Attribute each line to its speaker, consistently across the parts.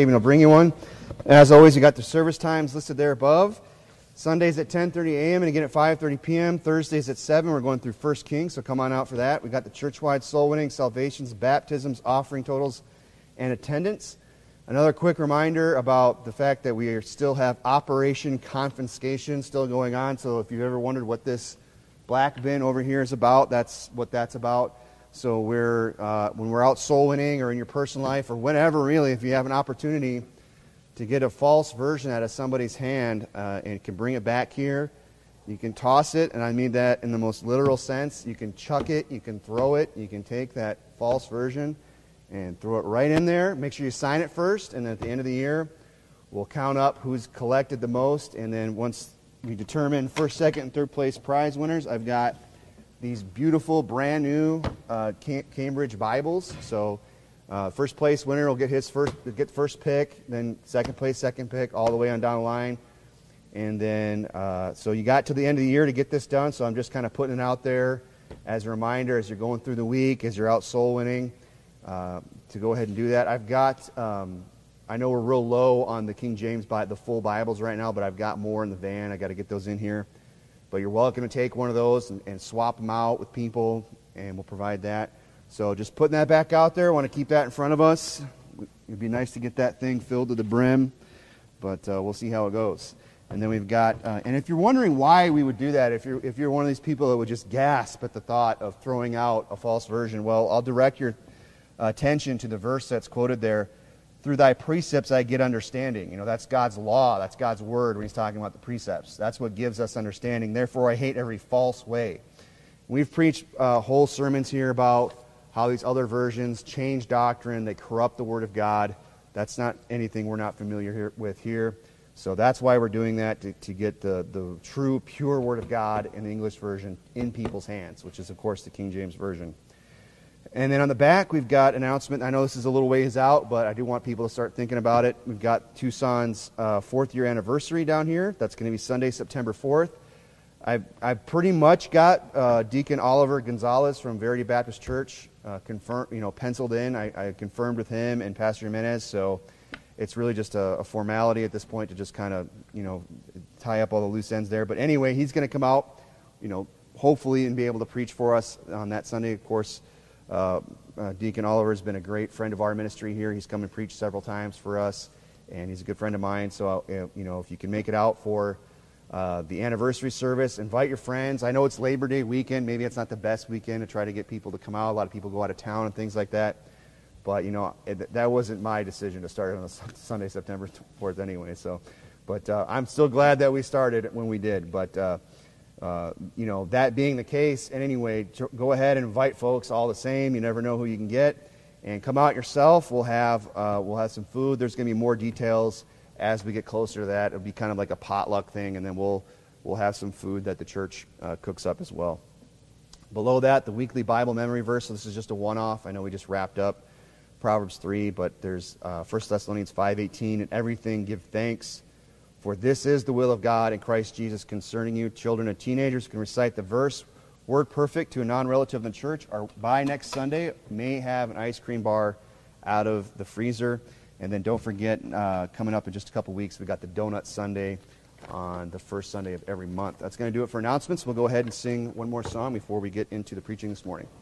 Speaker 1: Even will bring you one. As always, you got the service times listed there above. Sundays at 10:30 a.m. and again at 5:30 p.m. Thursdays at 7. We're going through 1 Kings, so come on out for that. We got the church-wide soul winning, salvations, baptisms, offering totals, and attendance. Another quick reminder about the fact that we still have Operation Confiscation still going on. So if you've ever wondered what this black bin over here is about, that's what that's about. So when we're out soul winning or in your personal life or whenever, really, if you have an opportunity to get a false version out of somebody's hand and can bring it back here, you can toss it, and I mean that in the most literal sense. You can chuck it, you can throw it, you can take that false version and throw it right in there. Make sure you sign it first, and at the end of the year, we'll count up who's collected the most, and then once we determine first, second, and third place prize winners, I've got these beautiful, brand new Cambridge Bibles. So first place winner will get first pick, then second place, second pick, all the way on down the line. And then, so you got to the end of the year to get this done, so I'm just kind of putting it out there as a reminder as you're going through the week, as you're out soul winning, to go ahead and do that. I've got, I know we're real low on the King James, the full Bibles right now, but I've got more in the van. I got to get those in here. But you're welcome to take one of those and swap them out with people, and we'll provide that. So just putting that back out there. I want to keep that in front of us. It'd be nice to get that thing filled to the brim, but we'll see how it goes. And then we've got, and if you're wondering why we would do that, if you're one of these people that would just gasp at the thought of throwing out a false version, well, I'll direct your attention to the verse that's quoted there. Through thy precepts I get understanding. You know, that's God's law. That's God's word when he's talking about the precepts. That's what gives us understanding. Therefore, I hate every false way. We've preached whole sermons here about how these other versions change doctrine. They corrupt the word of God. That's not anything we're not familiar with here. So that's why we're doing that, to get the true, pure word of God in the English version in people's hands, which is, of course, the King James Version. And then on the back, we've got an announcement. I know this is a little ways out, but I do want people to start thinking about it. We've got Tucson's 4th year anniversary down here. That's going to be Sunday, September 4th. I've pretty much got Deacon Oliver Gonzalez from Verity Baptist Church penciled in. I confirmed with him and Pastor Jimenez, so it's really just a formality at this point to just kind of, tie up all the loose ends there. But anyway, he's going to come out, hopefully, and be able to preach for us on that Sunday. Of course, Deacon Oliver has been a great friend of our ministry here. He's come and preached several times for us, and he's a good friend of mine. So, if you can make it out for the anniversary service, invite your friends. I know it's Labor Day weekend. Maybe it's not the best weekend to try to get people to come out. A lot of people go out of town and things like that. But, that wasn't my decision to start on Sunday, September 4th anyway. So, but I'm still glad that we started when we did. But, that being the case, and anyway, go ahead and invite folks all the same. You never know who you can get. And come out yourself. We'll have some food. There's going to be more details as we get closer to that. It'll be kind of like a potluck thing, and then we'll have some food that the church cooks up as well. Below that, the weekly Bible memory verse. So this is just a one-off. I know we just wrapped up Proverbs 3, but there's 1 Thessalonians 5:18. In everything give thanks, for this is the will of God in Christ Jesus concerning you. Children and teenagers can recite the verse word perfect to a non-relative in the church, or by next Sunday may have an ice cream bar out of the freezer. And then don't forget, coming up in just a couple weeks, we got the Donut Sunday on the first Sunday of every month. That's going to do it for announcements. We'll go ahead and sing one more song before we get into the preaching this morning.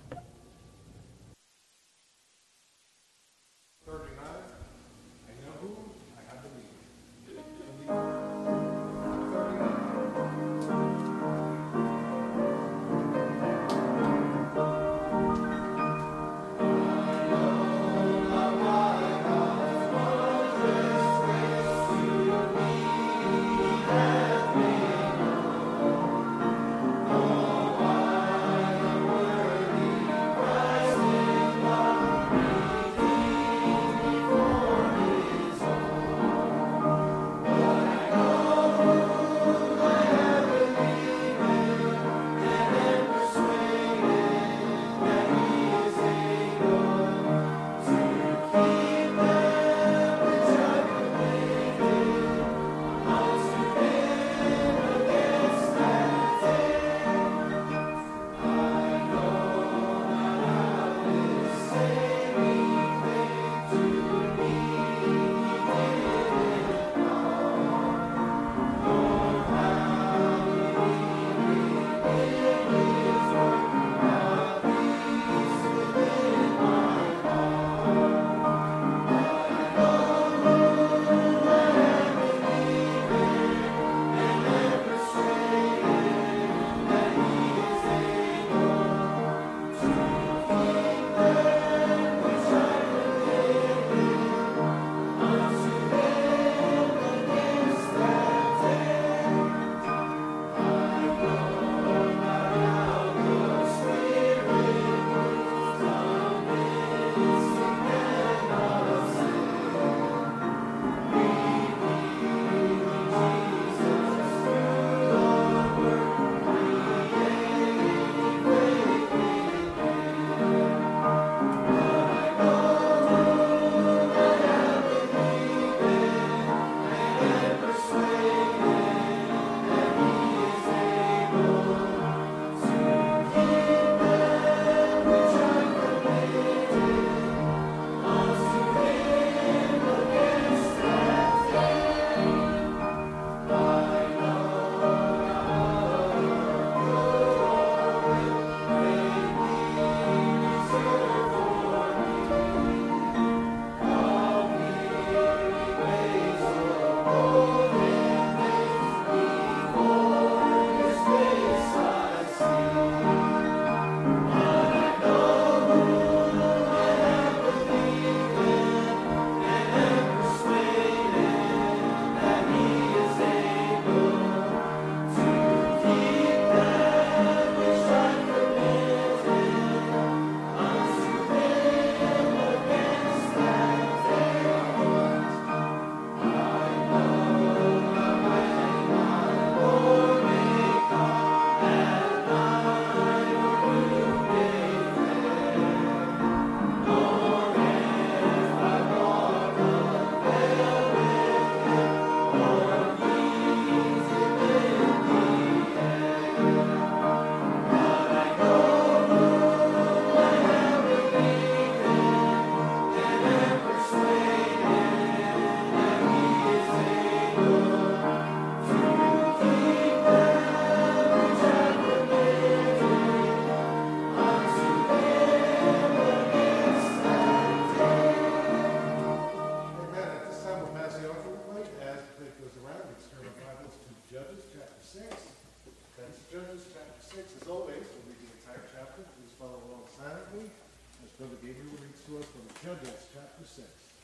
Speaker 2: Judges chapter 6. That's Judges chapter 6. As always, we'll read the entire chapter. Please follow along silently as Brother Gabriel reads to us from Judges chapter 6.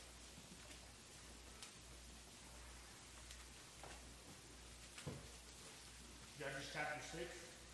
Speaker 3: Judges chapter 6.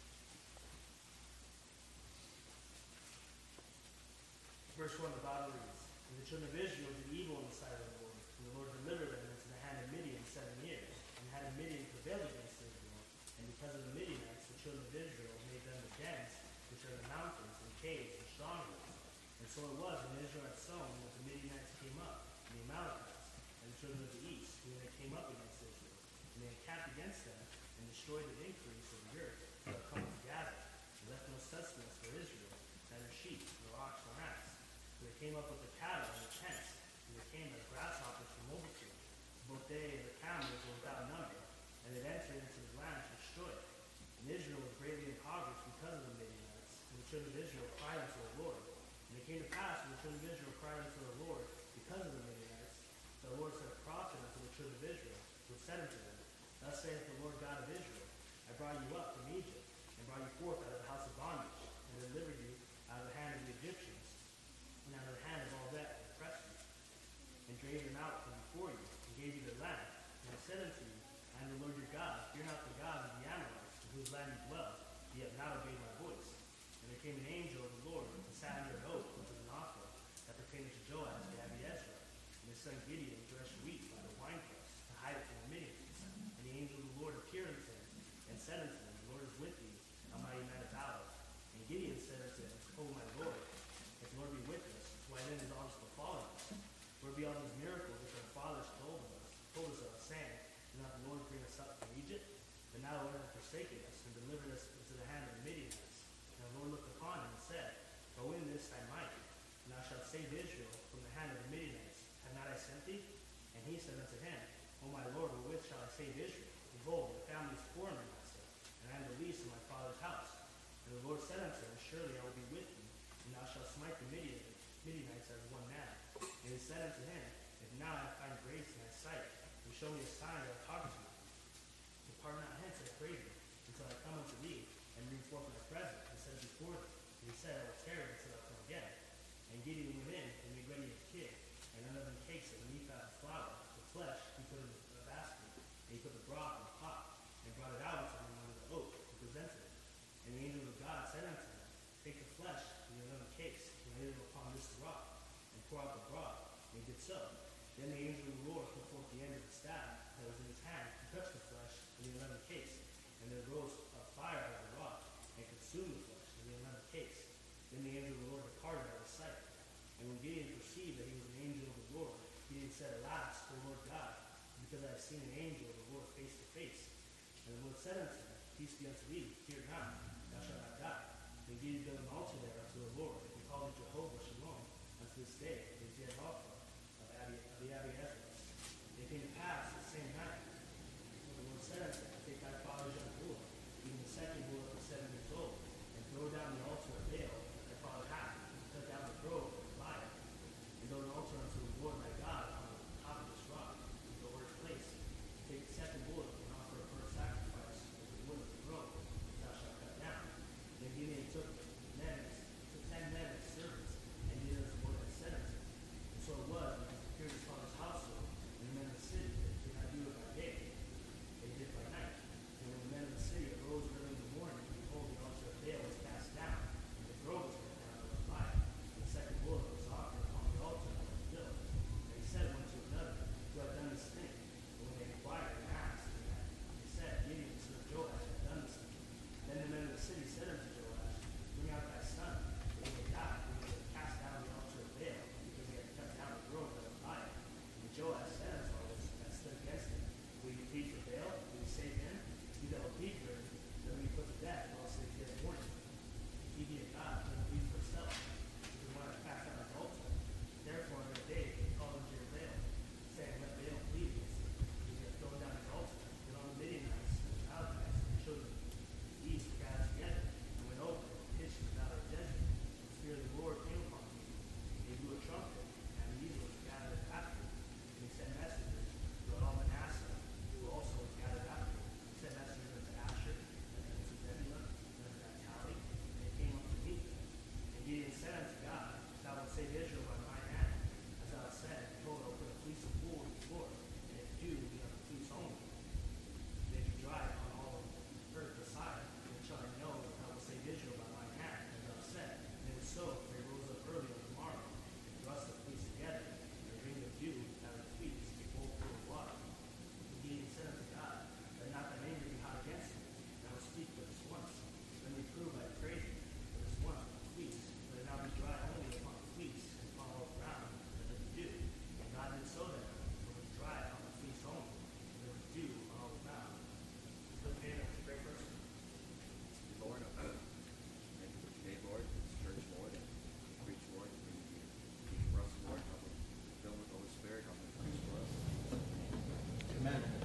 Speaker 3: Verse 1, the Bible reads, And the children of Israel did evil in the sight of the Lord, and the Lord delivered them into the hand of Midian 7 years, and the hand of Midian prevailed against Israel. And because of the Midianites, the children of Israel made them the dens, which are the mountains, and caves, and strongholds. And so it was when Israel had sown that the Midianites came up, and the Amalekites, and the children of the east, when they came up against Israel. And they encamped against them, and destroyed the increase of the earth, that had come to gather, and left no sustenance for Israel, neither sheep, nor ox, nor ass. So they came up with the cattle and the tents, and they came as grasshoppers for multitude. Both they and the camels were without number, and they entered into the land to destroy it. And Israel was greatly impoverished because of the Midianites, and the children of Israel cried unto the Lord. And it came to pass, when the children of Israel cried unto the Lord because of the Midianites, the Lord sent a prophet unto the children of Israel, which said unto them, Thus saith the Lord God of Israel, I brought you up from Egypt, and brought you forth out of the house of bondage, and delivered you out of the hand of the Egyptians, and out of the hand of all that oppressed you, and drave them out from before you, and gave you the land. And I said unto you, I am the Lord your God, fear not the gods of the Amorites, in whose land you dwell, ye have not obeyed my voice. And there came an angel of the Lord, and sat under an oak, which was an offer, that pertained to Joash the Abiezra. And his son Gideon threshed wheat by the winepress, to hide it from the Midianites. And the angel of the Lord appeared unto him, and said unto him, The Lord is with thee, a mighty man of valor. And Gideon said unto him, O my Lord, if the Lord be with us, why then is all this befallen us? Where be all these miracles which our fathers told us of, saying, Did not the Lord bring us up from Egypt? But now the Lord hath forsaken us, and delivered us into the hand of the Midianites. And the Lord looked upon him, and said, Go in this thy might, and thou shalt save Israel from the hand of the Midianites. Have not I sent thee? And he said unto him, O my Lord, wherewith shall I save Israel? Behold, the family is poor in my master, and I am the least in my father's house. And the Lord said unto him, Surely I will be with thee, and thou shalt smite the Midianites as one man. And he said unto him, If now I find grace in thy sight, and show me a sign that thou talkest with me. Depart not hence, I pray thee, until I come unto thee, and bring forth my present, and set it before thee. And he said, I will tarry until thou come again. And Gideon went in, and made ready a kid, and unleavened cakes of an ephah of flour. The flesh he put in a basket, and he put the broth in a pot, and brought it out unto him under the oak, and presented it. And the angel of God said unto him, Take the flesh and the unleavened cakes, and lay them upon this rock, and pour out the broth. And he did so. Then the angel of the Lord put forth the end of the staff that was in his hand, to touch the flesh and the unleavened cakes. And there rose a fire out of the rock, and consumed the flesh and the unleavened cakes. Then the angel of the Lord departed out of sight. And when Gideon perceived that he was an angel of the Lord, Gideon said, Alas, O Lord God, because I have seen an angel of the Lord face to face. And the Lord said unto him, Peace be unto thee, fear not, thou shalt not die. Then Gideon built an altar there unto the Lord, and called it Jehovah Shalom, unto this day, his dead offer of the Abiezrites. It came to pass the same night, when the Lord said unto him, Take thy father's young bull, even the second bull of 7 years old, and throw down the altar of Baal that thy father hath, and cut down the grove of the fire, and build an altar unto the Lord thy God on the top of this rock, in the Lord's place. And take the second bull and offer a burnt sacrifice of the wood of the grove, which thou shalt cut down. Then Gideon took 10 men as servants, and did as the Lord had said unto him. And so it was, when he prepared his father's household, and the men of the city, that did not do it by day, they did by night.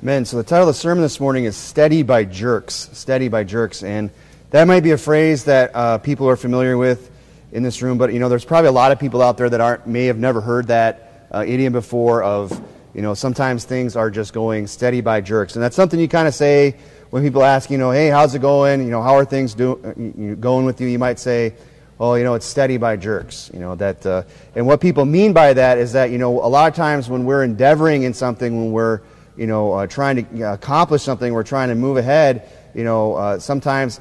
Speaker 1: Amen. So the title of the sermon this morning is Steady by Jerks. Steady by Jerks. And that might be a phrase that people are familiar with in this room, but there's probably a lot of people out there that may have never heard that idiom before of, sometimes things are just going steady by jerks. And that's something you kind of say when people ask, hey, how's it going? How are things going with you? You might say, oh, it's steady by jerks. And what people mean by that is that, a lot of times when we're endeavoring in something, when we're, trying to accomplish something, we're trying to move ahead, sometimes,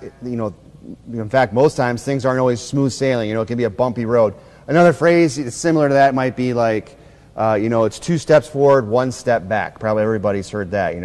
Speaker 1: in fact, most times, things aren't always smooth sailing. It can be a bumpy road. Another phrase similar to that might be like, it's 2 steps forward, 1 step back. Probably everybody's heard that,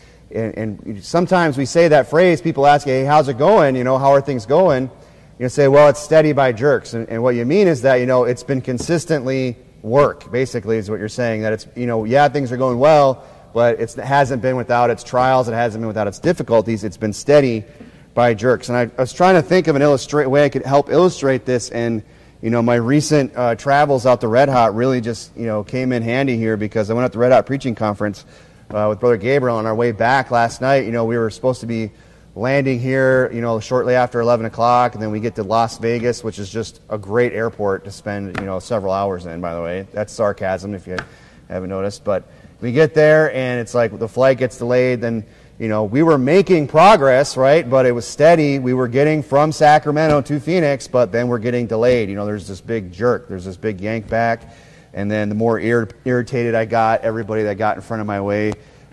Speaker 1: And sometimes we say that phrase, people ask, hey, how's it going? How are things going? You say, well, it's steady by jerks. And what you mean is that, it's been consistently work, basically, is what you're saying. That it's, things are going well, but it hasn't been without its trials, it hasn't been without its difficulties. It's been steady by jerks. And I was trying to think of an way I could help illustrate this, and my recent travels out to Red Hot really just came in handy here, because I went out to Red Hot Preaching Conference with Brother Gabriel. On our way back last night, we were supposed to be landing here shortly after 11 o'clock, and then we get to Las Vegas, which is just a great airport to spend several hours in, by the way. That's sarcasm if you haven't noticed. But we get there, and it's like the flight gets delayed. Then we were making progress, right? But it was steady. We were getting from Sacramento to Phoenix, but then we're getting delayed. There's this big jerk. There's this big yank back. And then the more irritated I got, everybody that got in front of my way,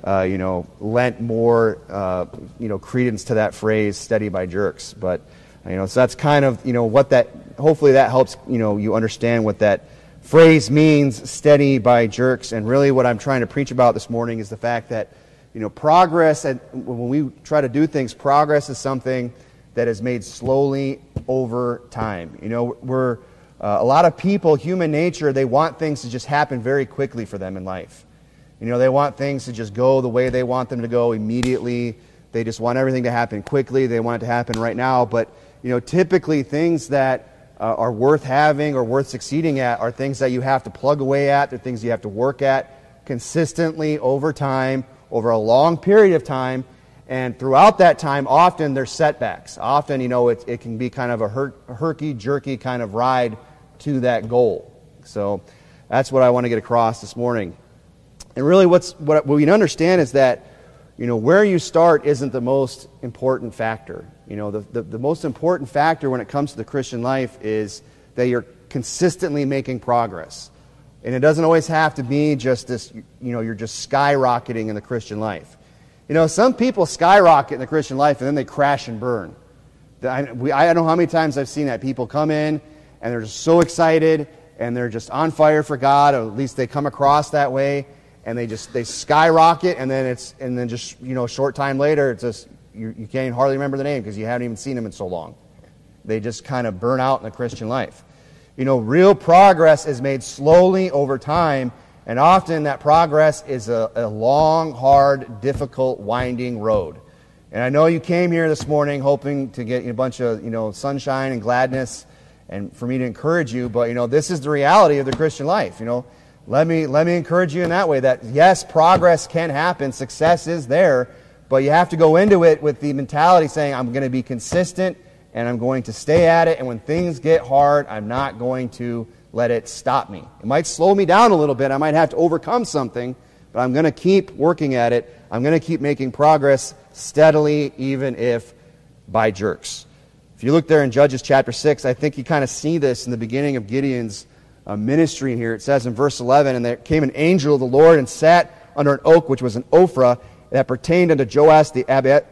Speaker 1: lent more, credence to that phrase, steady by jerks. But, so that's kind of, what that, hopefully that helps, you understand what that phrase means, steady by jerks. And really what I'm trying to preach about this morning is the fact that, progress, and when we try to do things, progress is something that is made slowly over time. We're a lot of people, human nature, they want things to just happen very quickly for them in life. They want things to just go the way they want them to go immediately. They just want everything to happen quickly. They want it to happen right now. But, typically things that are worth having or worth succeeding at are things that you have to plug away at. They're things you have to work at consistently over time, over a long period of time. And throughout that time, often there's setbacks. Often, it can be kind of a herky-jerky kind of ride to that goal. So that's what I want to get across this morning. And really what we understand is that, where you start isn't the most important factor. The most important factor when it comes to the Christian life is that you're consistently making progress. And it doesn't always have to be just this, you're just skyrocketing in the Christian life. Some people skyrocket in the Christian life and then they crash and burn. I don't know how many times I've seen that. People come in and they're just so excited and they're just on fire for God, or at least they come across that way, and they skyrocket, and then a short time later, it's just you can't hardly remember the name because you haven't even seen them in so long. They just kind of burn out in the Christian life. Real progress is made slowly over time, and often that progress is a long, hard, difficult, winding road. And I know you came here this morning hoping to get a bunch of sunshine and gladness, and for me to encourage you, but this is the reality of the Christian life. Let me encourage you in that way, that yes, progress can happen, success is there, but you have to go into it with the mentality saying, I'm going to be consistent and I'm going to stay at it, and when things get hard, I'm not going to let it stop me. It might slow me down a little bit, I might have to overcome something, but I'm going to keep working at it. I'm going to keep making progress steadily, even if by jerks. If you look there in Judges chapter 6, I think you kind of see this in the beginning of Gideon's ministry here. It says in verse 11, and there came an angel of the Lord and sat under an oak which was an Ophrah that pertained unto Joash the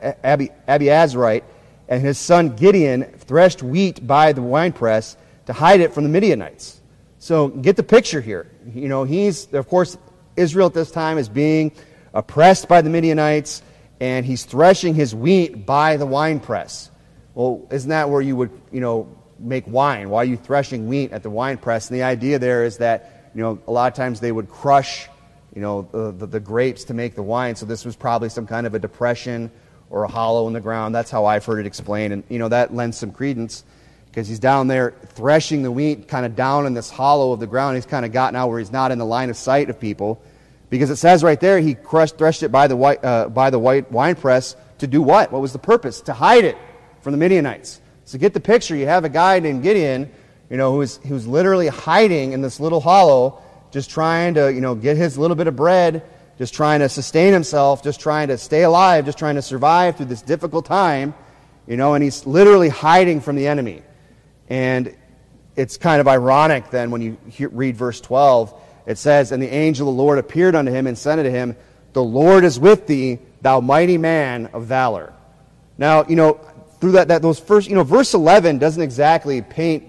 Speaker 1: Abiezrite, and his son Gideon threshed wheat by the winepress to hide it from the Midianites. So get the picture here. He's, of course, Israel at this time is being oppressed by the Midianites, and he's threshing his wheat by the winepress. Well, isn't that where you would, make wine? Why are you threshing wheat at the winepress? And the idea there is that, a lot of times they would crush, the grapes to make the wine. So this was probably some kind of a depression or a hollow in the ground. That's how I've heard it explained. And, that lends some credence because he's down there threshing the wheat kind of down in this hollow of the ground. He's kind of gotten out where he's not in the line of sight of people. Because it says right there, he threshed it by the white winepress to do what? What was the purpose? To hide it from the Midianites. So get the picture. You have a guy named Gideon, who's literally hiding in this little hollow, just trying to, get his little bit of bread, just trying to sustain himself, just trying to stay alive, just trying to survive through this difficult time, and he's literally hiding from the enemy. And it's kind of ironic then when you read verse 12. It says, "And the angel of the Lord appeared unto him and said unto him, The Lord is with thee, thou mighty man of valor." Now, through those first, verse 11 doesn't exactly paint,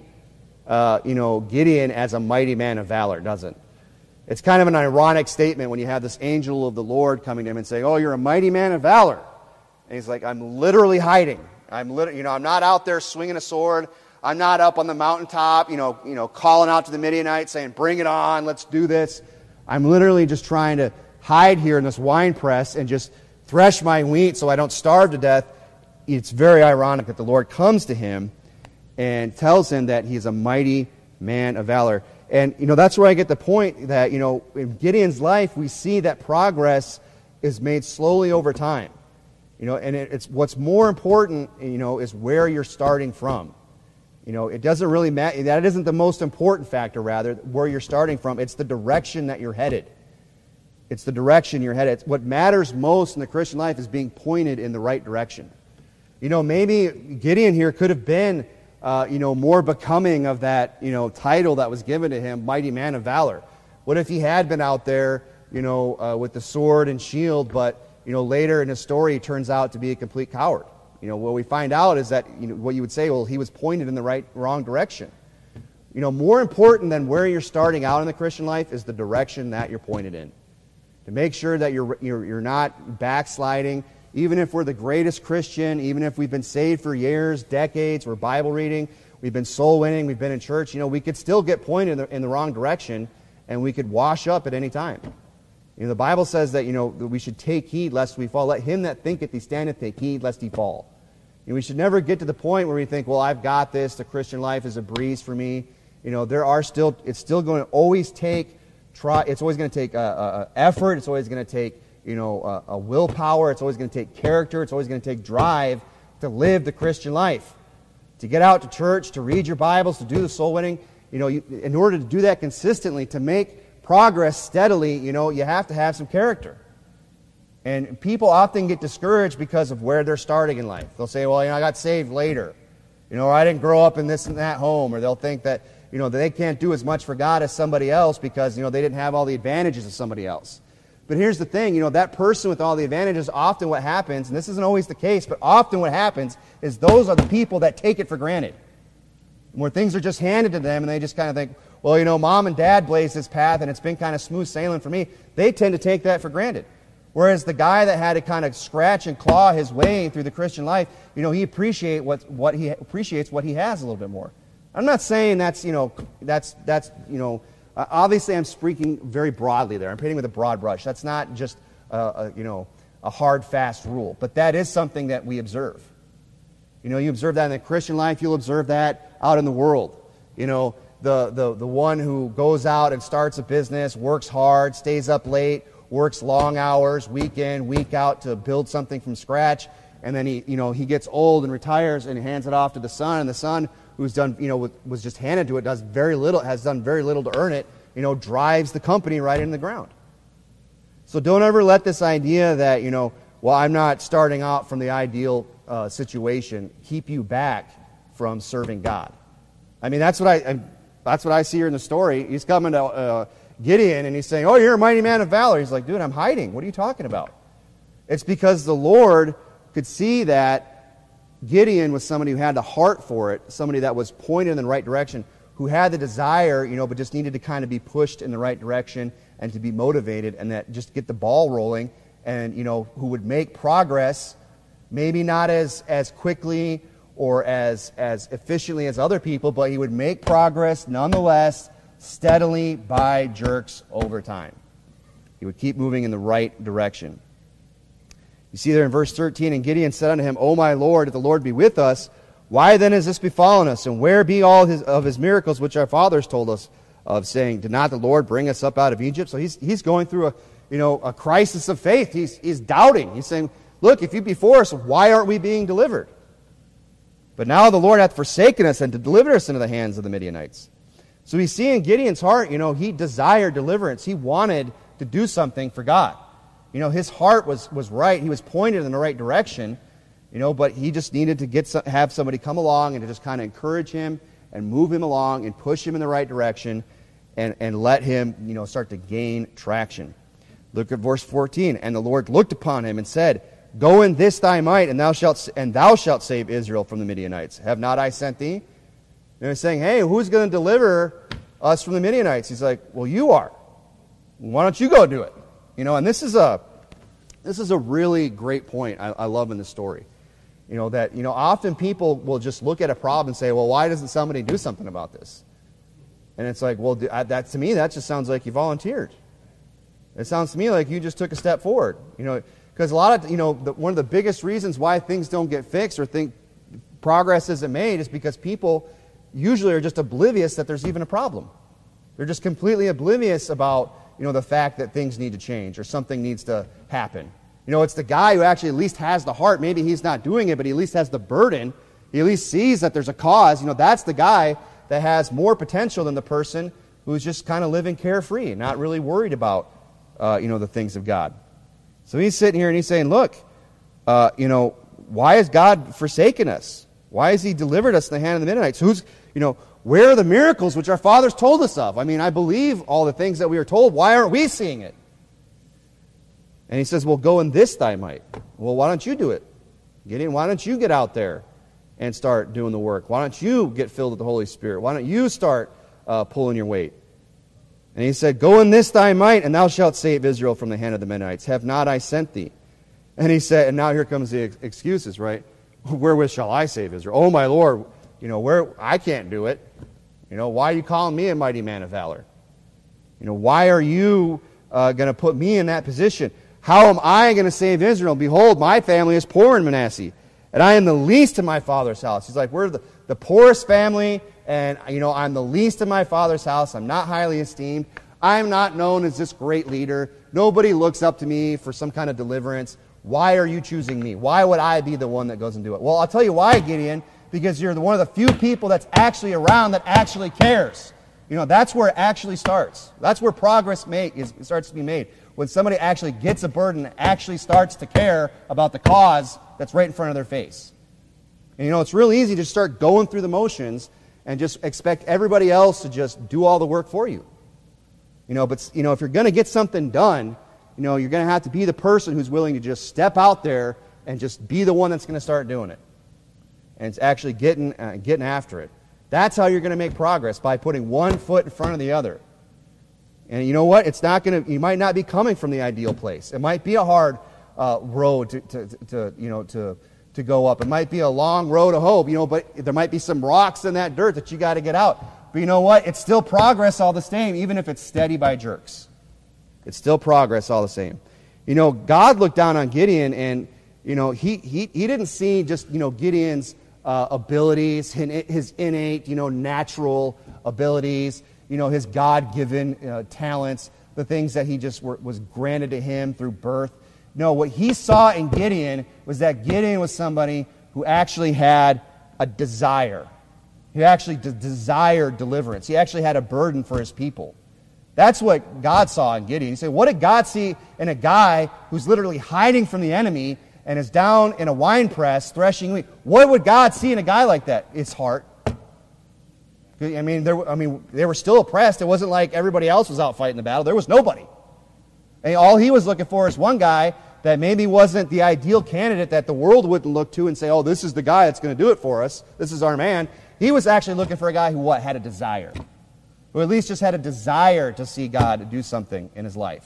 Speaker 1: Gideon as a mighty man of valor, does it? It's kind of an ironic statement when you have this angel of the Lord coming to him and saying, "Oh, you're a mighty man of valor." And he's like, "I'm literally hiding. I'm not out there swinging a sword. I'm not up on the mountaintop, calling out to the Midianites saying, 'Bring it on, let's do this.' I'm literally just trying to hide here in this wine press and just thresh my wheat so I don't starve to death." It's very ironic that the Lord comes to him and tells him that he's a mighty man of valor. And, that's where I get the point that, in Gideon's life, we see that progress is made slowly over time. And it's what's more important, is where you're starting from. It doesn't really matter. That isn't the most important factor, rather, where you're starting from. It's the direction that you're headed. It's the direction you're headed. What matters most in the Christian life is being pointed in the right direction. Maybe Gideon here could have been, more becoming of that, title that was given to him, mighty man of valor. What if he had been out there, with the sword and shield, but, later in his story he turns out to be a complete coward? What we find out is that, what you would say, well, he was pointed in the wrong direction. More important than where you're starting out in the Christian life is the direction that you're pointed in. To make sure that you're not backsliding. Even if we're the greatest Christian, even if we've been saved for years, decades, we're Bible reading, we've been soul winning, we've been in church, we could still get pointed in the wrong direction, and we could wash up at any time. The Bible says that, that we should take heed lest we fall. Let him that thinketh he standeth take heed lest he fall. We should never get to the point where we think, well, I've got this, the Christian life is a breeze for me. It's still going to always take, it's always going to take effort, it's always going to take, a willpower, it's always going to take character, it's always going to take drive to live the Christian life. To get out to church, to read your Bibles, to do the soul winning, in order to do that consistently, to make progress steadily, you have to have some character. And people often get discouraged because of where they're starting in life. They'll say, well, I got saved later. Or I didn't grow up in this and that home. Or they'll think that, that they can't do as much for God as somebody else because, they didn't have all the advantages of somebody else. But here's the thing, that person with all the advantages, often what happens, and this isn't always the case, but often what happens is those are the people that take it for granted. Where things are just handed to them and they just kind of think, well, mom and dad blazed this path and it's been kind of smooth sailing for me. They tend to take that for granted. Whereas the guy that had to kind of scratch and claw his way through the Christian life, he appreciates what he has a little bit more. I'm not saying that's obviously I'm speaking very broadly there. I'm painting with a broad brush. That's not just a hard, fast rule. But that is something that we observe. You observe that in the Christian life. You'll observe that out in the world. The one who goes out and starts a business, works hard, stays up late, works long hours, week in, week out to build something from scratch, and then he gets old and retires and he hands it off to the son, and the son, who's done, was just handed to it, has done very little to earn it, drives the company right into the ground. So don't ever let this idea that, I'm not starting out from the ideal situation keep you back from serving God. I mean, that's what I see here in the story. He's coming to Gideon and he's saying, oh, you're a mighty man of valor. He's like, dude, I'm hiding. What are you talking about? It's because the Lord could see that Gideon was somebody who had the heart for it, somebody that was pointed in the right direction, who had the desire, but just needed to kind of be pushed in the right direction and to be motivated and that just get the ball rolling and, who would make progress, maybe not as quickly or as efficiently as other people, but he would make progress nonetheless steadily by jerks over time. He would keep moving in the right direction. You see there in verse 13, and Gideon said unto him, O my Lord, if the Lord be with us, why then has this befallen us? And where be all of his miracles which our fathers told us of, saying, did not the Lord bring us up out of Egypt? So he's going through a crisis of faith. He's doubting. He's saying, look, if you be for us, why aren't we being delivered? But now the Lord hath forsaken us and to deliver us into the hands of the Midianites. So we see in Gideon's heart, he desired deliverance. He wanted to do something for God. His heart was right. He was pointed in the right direction, but he just needed to have somebody come along and to just kind of encourage him and move him along and push him in the right direction and let him, start to gain traction. Look at verse 14. And the Lord looked upon him and said, Go in this thy might, and thou shalt save Israel from the Midianites. Have not I sent thee? They're saying, hey, who's going to deliver us from the Midianites? He's like, well, you are. Why don't you go do it? And this is a really great point I love in this story. That often people will just look at a problem and say, well, why doesn't somebody do something about this? And it's like, well, to me, that just sounds like you volunteered. It sounds to me like you just took a step forward. Because a lot of, one of the biggest reasons why things don't get fixed or think progress isn't made is because people usually are just oblivious that there's even a problem. They're just completely oblivious about, the fact that things need to change or something needs to happen. It's the guy who actually at least has the heart. Maybe he's not doing it, but he at least has the burden. He at least sees that there's a cause. That's the guy that has more potential than the person who's just kind of living carefree, not really worried about, the things of God. So he's sitting here and he's saying, look, why has God forsaken us? Why has he delivered us in the hand of the Midianites? Where are the miracles which our fathers told us of? I believe all the things that we are told. Why aren't we seeing it? And he says, well, go in this thy might. Well, why don't you do it? Gideon, why don't you get out there and start doing the work? Why don't you get filled with the Holy Spirit? Why don't you start pulling your weight? And he said, go in this thy might, and thou shalt save Israel from the hand of the Midianites. Have not I sent thee? And he said, and now here comes the excuses, right? Wherewith shall I save Israel? Oh, my Lord, where I can't do it. Why are you calling me a mighty man of valor? Why are you going to put me in that position? How am I going to save Israel? Behold, my family is poor in Manasseh, and I am the least in my father's house. He's like, we're the poorest family, and I'm the least in my father's house. I'm not highly esteemed. I'm not known as this great leader. Nobody looks up to me for some kind of deliverance. Why are you choosing me? Why would I be the one that goes and do it? Well, I'll tell you why, Gideon, because you're one of the few people that's actually around that actually cares. That's where it actually starts. That's where progress starts to be made. When somebody actually gets a burden and actually starts to care about the cause that's right in front of their face. And it's real easy to start going through the motions and just expect everybody else to just do all the work for you. But if you're going to get something done, you're going to have to be the person who's willing to just step out there and just be the one that's going to start doing it. And it's actually getting after it. That's how you're going to make progress, by putting one foot in front of the other. And you know what? You might not be coming from the ideal place. It might be a hard road to go up. It might be a long road of hope, but there might be some rocks in that dirt that you got to get out. But you know what? It's still progress all the same, even if it's steady by jerks. It's still progress all the same. God looked down on Gideon, and he didn't see just Gideon's abilities, his innate natural abilities, his God-given talents, the things that he just was granted to him through birth. No, what he saw in Gideon was that Gideon was somebody who actually had a desire. He actually desired deliverance. He actually had a burden for his people. That's what God saw in Gideon. He said, what did God see in a guy who's literally hiding from the enemy and is down in a wine press threshing wheat? What would God see in a guy like that? His heart. They were still oppressed. It wasn't like everybody else was out fighting the battle. There was nobody. And all he was looking for is one guy that maybe wasn't the ideal candidate that the world wouldn't look to and say, oh, this is the guy that's going to do it for us. This is our man. He was actually looking for a guy who had a desire. Who at least just had a desire to see God do something in his life.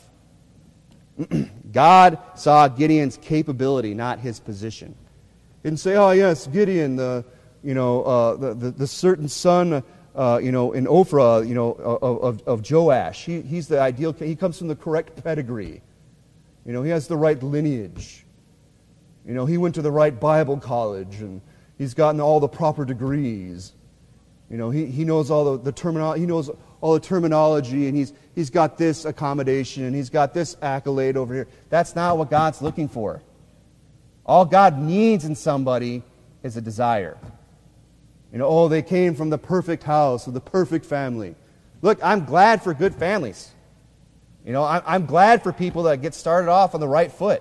Speaker 1: God saw Gideon's capability, not his position. He didn't say, oh yes, Gideon, the certain son, in Ophrah, of Joash. He's the ideal. He comes from the correct pedigree. He has the right lineage. He went to the right Bible college, and he's gotten all the proper degrees. He knows all the terminology. He knows all the terminology, and he's got this accommodation, and he's got this accolade over here. That's not what God's looking for. All God needs in somebody is a desire. They came from the perfect house, or the perfect family. Look, I'm glad for good families. I'm glad for people that get started off on the right foot.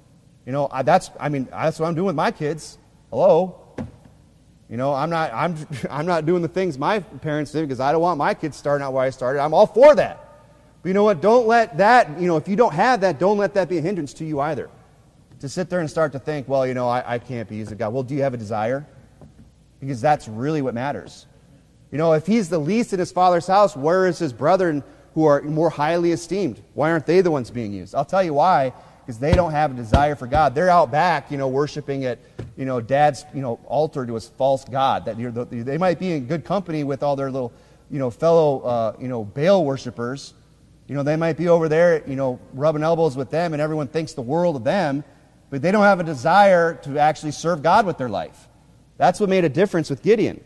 Speaker 1: That's what I'm doing with my kids. Hello. I'm not doing the things my parents did because I don't want my kids starting out where I started. I'm all for that. But you know what? Don't let that, if you don't have that, don't let that be a hindrance to you either. To sit there and start to think, well, I can't be used of God. Well, do you have a desire? Because that's really what matters. If he's the least in his father's house, where is his brethren who are more highly esteemed? Why aren't they the ones being used? I'll tell you why. Because they don't have a desire for God. They're out back, worshiping at, dad's, altar to his false god. That they might be in good company with all their little, fellow, Baal worshipers. They might be over there, rubbing elbows with them, and everyone thinks the world of them. But they don't have a desire to actually serve God with their life. That's what made a difference with Gideon.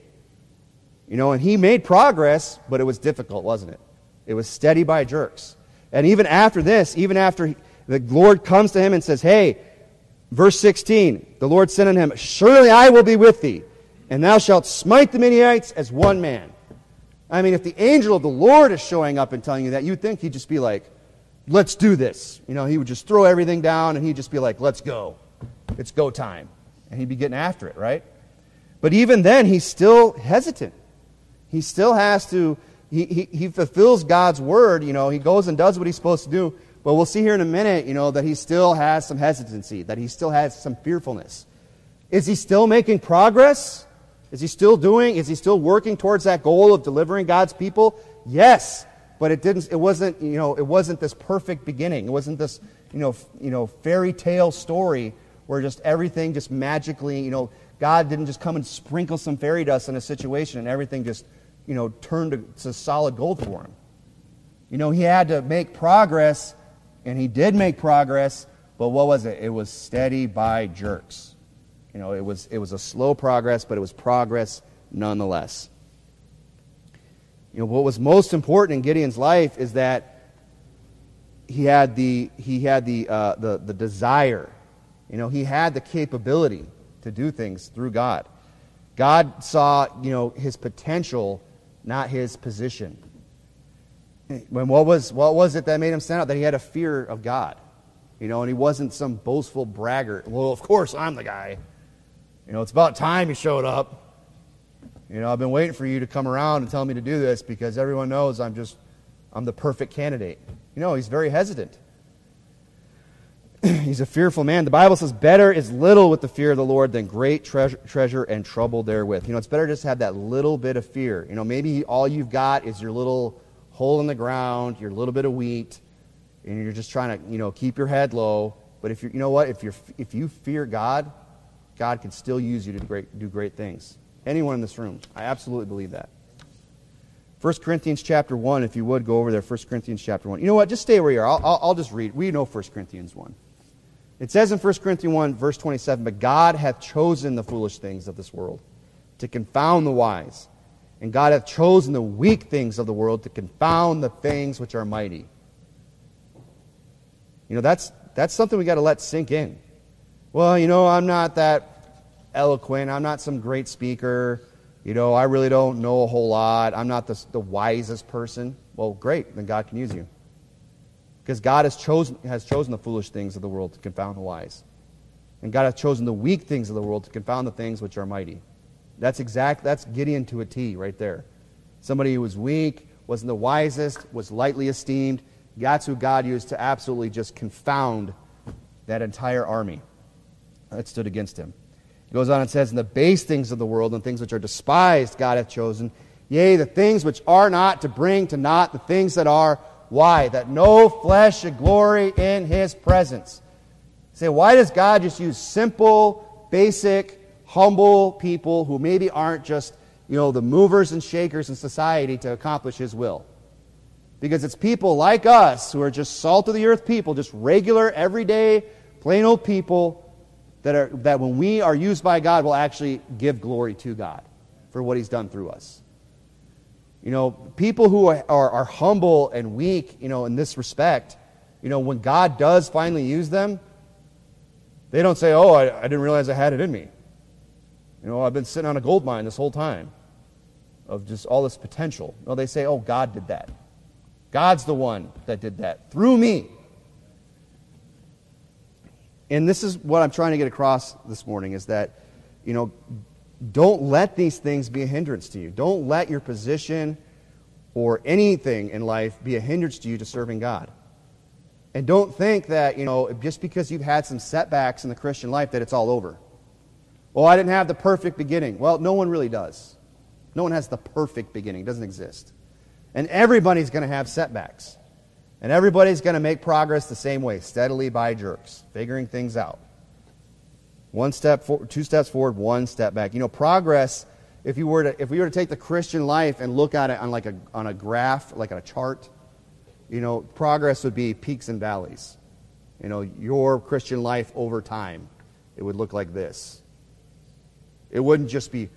Speaker 1: And he made progress, but it was difficult, wasn't it? It was steady by jerks. And even after this, the Lord comes to him and says, hey, verse 16, the Lord said unto him, surely I will be with thee, and thou shalt smite the Midianites as one man. If the angel of the Lord is showing up and telling you that, you'd think he'd just be like, let's do this. He would just throw everything down, and he'd just be like, let's go. It's go time. And he'd be getting after it, right? But even then, he's still hesitant. He still has to, he fulfills God's word. He goes and does what he's supposed to do. But we'll see here in a minute, that he still has some hesitancy, that he still has some fearfulness. Is he still making progress? Is he still working towards that goal of delivering God's people? Yes, but it wasn't this perfect beginning. It wasn't this, fairy tale story where just everything just magically, God didn't just come and sprinkle some fairy dust in a situation and everything just, turned to solid gold for him. He had to make progress. And he did make progress, but what was it? It was steady by jerks. It was a slow progress, but it was progress nonetheless. What was most important in Gideon's life is that he had the desire. He had the capability to do things through God. God saw, his potential, not his position. What was it that made him stand out? That he had a fear of God. And he wasn't some boastful braggart. Well, of course, I'm the guy. It's about time you showed up. I've been waiting for you to come around and tell me to do this because everyone knows I'm the perfect candidate. He's very hesitant. He's a fearful man. The Bible says, better is little with the fear of the Lord than great treasure and trouble therewith. It's better just to have that little bit of fear. Maybe all you've got is your little hole in the ground, your little bit of wheat, and you're just trying to, keep your head low. But if you fear God, God can still use you to do great things. Anyone in this room, I absolutely believe that. 1 Corinthians chapter 1, if you would go over there, 1 Corinthians chapter 1. You know what? Just stay where you are. I'll just read. We know 1 Corinthians 1. It says in 1 Corinthians 1, verse 27, but God hath chosen the foolish things of this world to confound the wise. And God hath chosen the weak things of the world to confound the things which are mighty. That's something we got to let sink in. Well, I'm not that eloquent. I'm not some great speaker. I really don't know a whole lot. I'm not the wisest person. Well, great. Then God can use you. Because God has chosen the foolish things of the world to confound the wise. And God hath chosen the weak things of the world to confound the things which are mighty. That's Gideon to a T right there. Somebody who was weak, wasn't the wisest, was lightly esteemed. That's who God used to absolutely just confound that entire army that stood against him. It goes on and says, and the base things of the world and things which are despised God hath chosen, yea, the things which are not, to bring to naught the things that are. Why? That no flesh should glory in his presence. Say, why does God just use simple, basic, humble people who maybe aren't just, the movers and shakers in society to accomplish his will? Because it's people like us who are just salt of the earth people, just regular, everyday, plain old people that when we are used by God will actually give glory to God for what he's done through us. You know, people who are humble and weak, you know, in this respect, you know, when God does finally use them, they don't say, oh, I didn't realize I had it in me. You know, I've been sitting on a gold mine this whole time of just all this potential. No, they say, oh, God did that. God's the one that did that through me. And this is what I'm trying to get across this morning is that, you know, don't let these things be a hindrance to you. Don't let your position or anything in life be a hindrance to you to serving God. And don't think that, you know, just because you've had some setbacks in the Christian life that it's all over. Well, I didn't have the perfect beginning. Well, no one really does. No one has the perfect beginning. It doesn't exist. And everybody's going to have setbacks. And everybody's going to make progress the same way, steadily by jerks, figuring things out. 1 step forward, 2 steps forward, 1 step back. You know, progress, if we were to take the Christian life and look at it on a graph, like on a chart, you know, progress would be peaks and valleys. You know, your Christian life over time, it would look like this. It wouldn't just be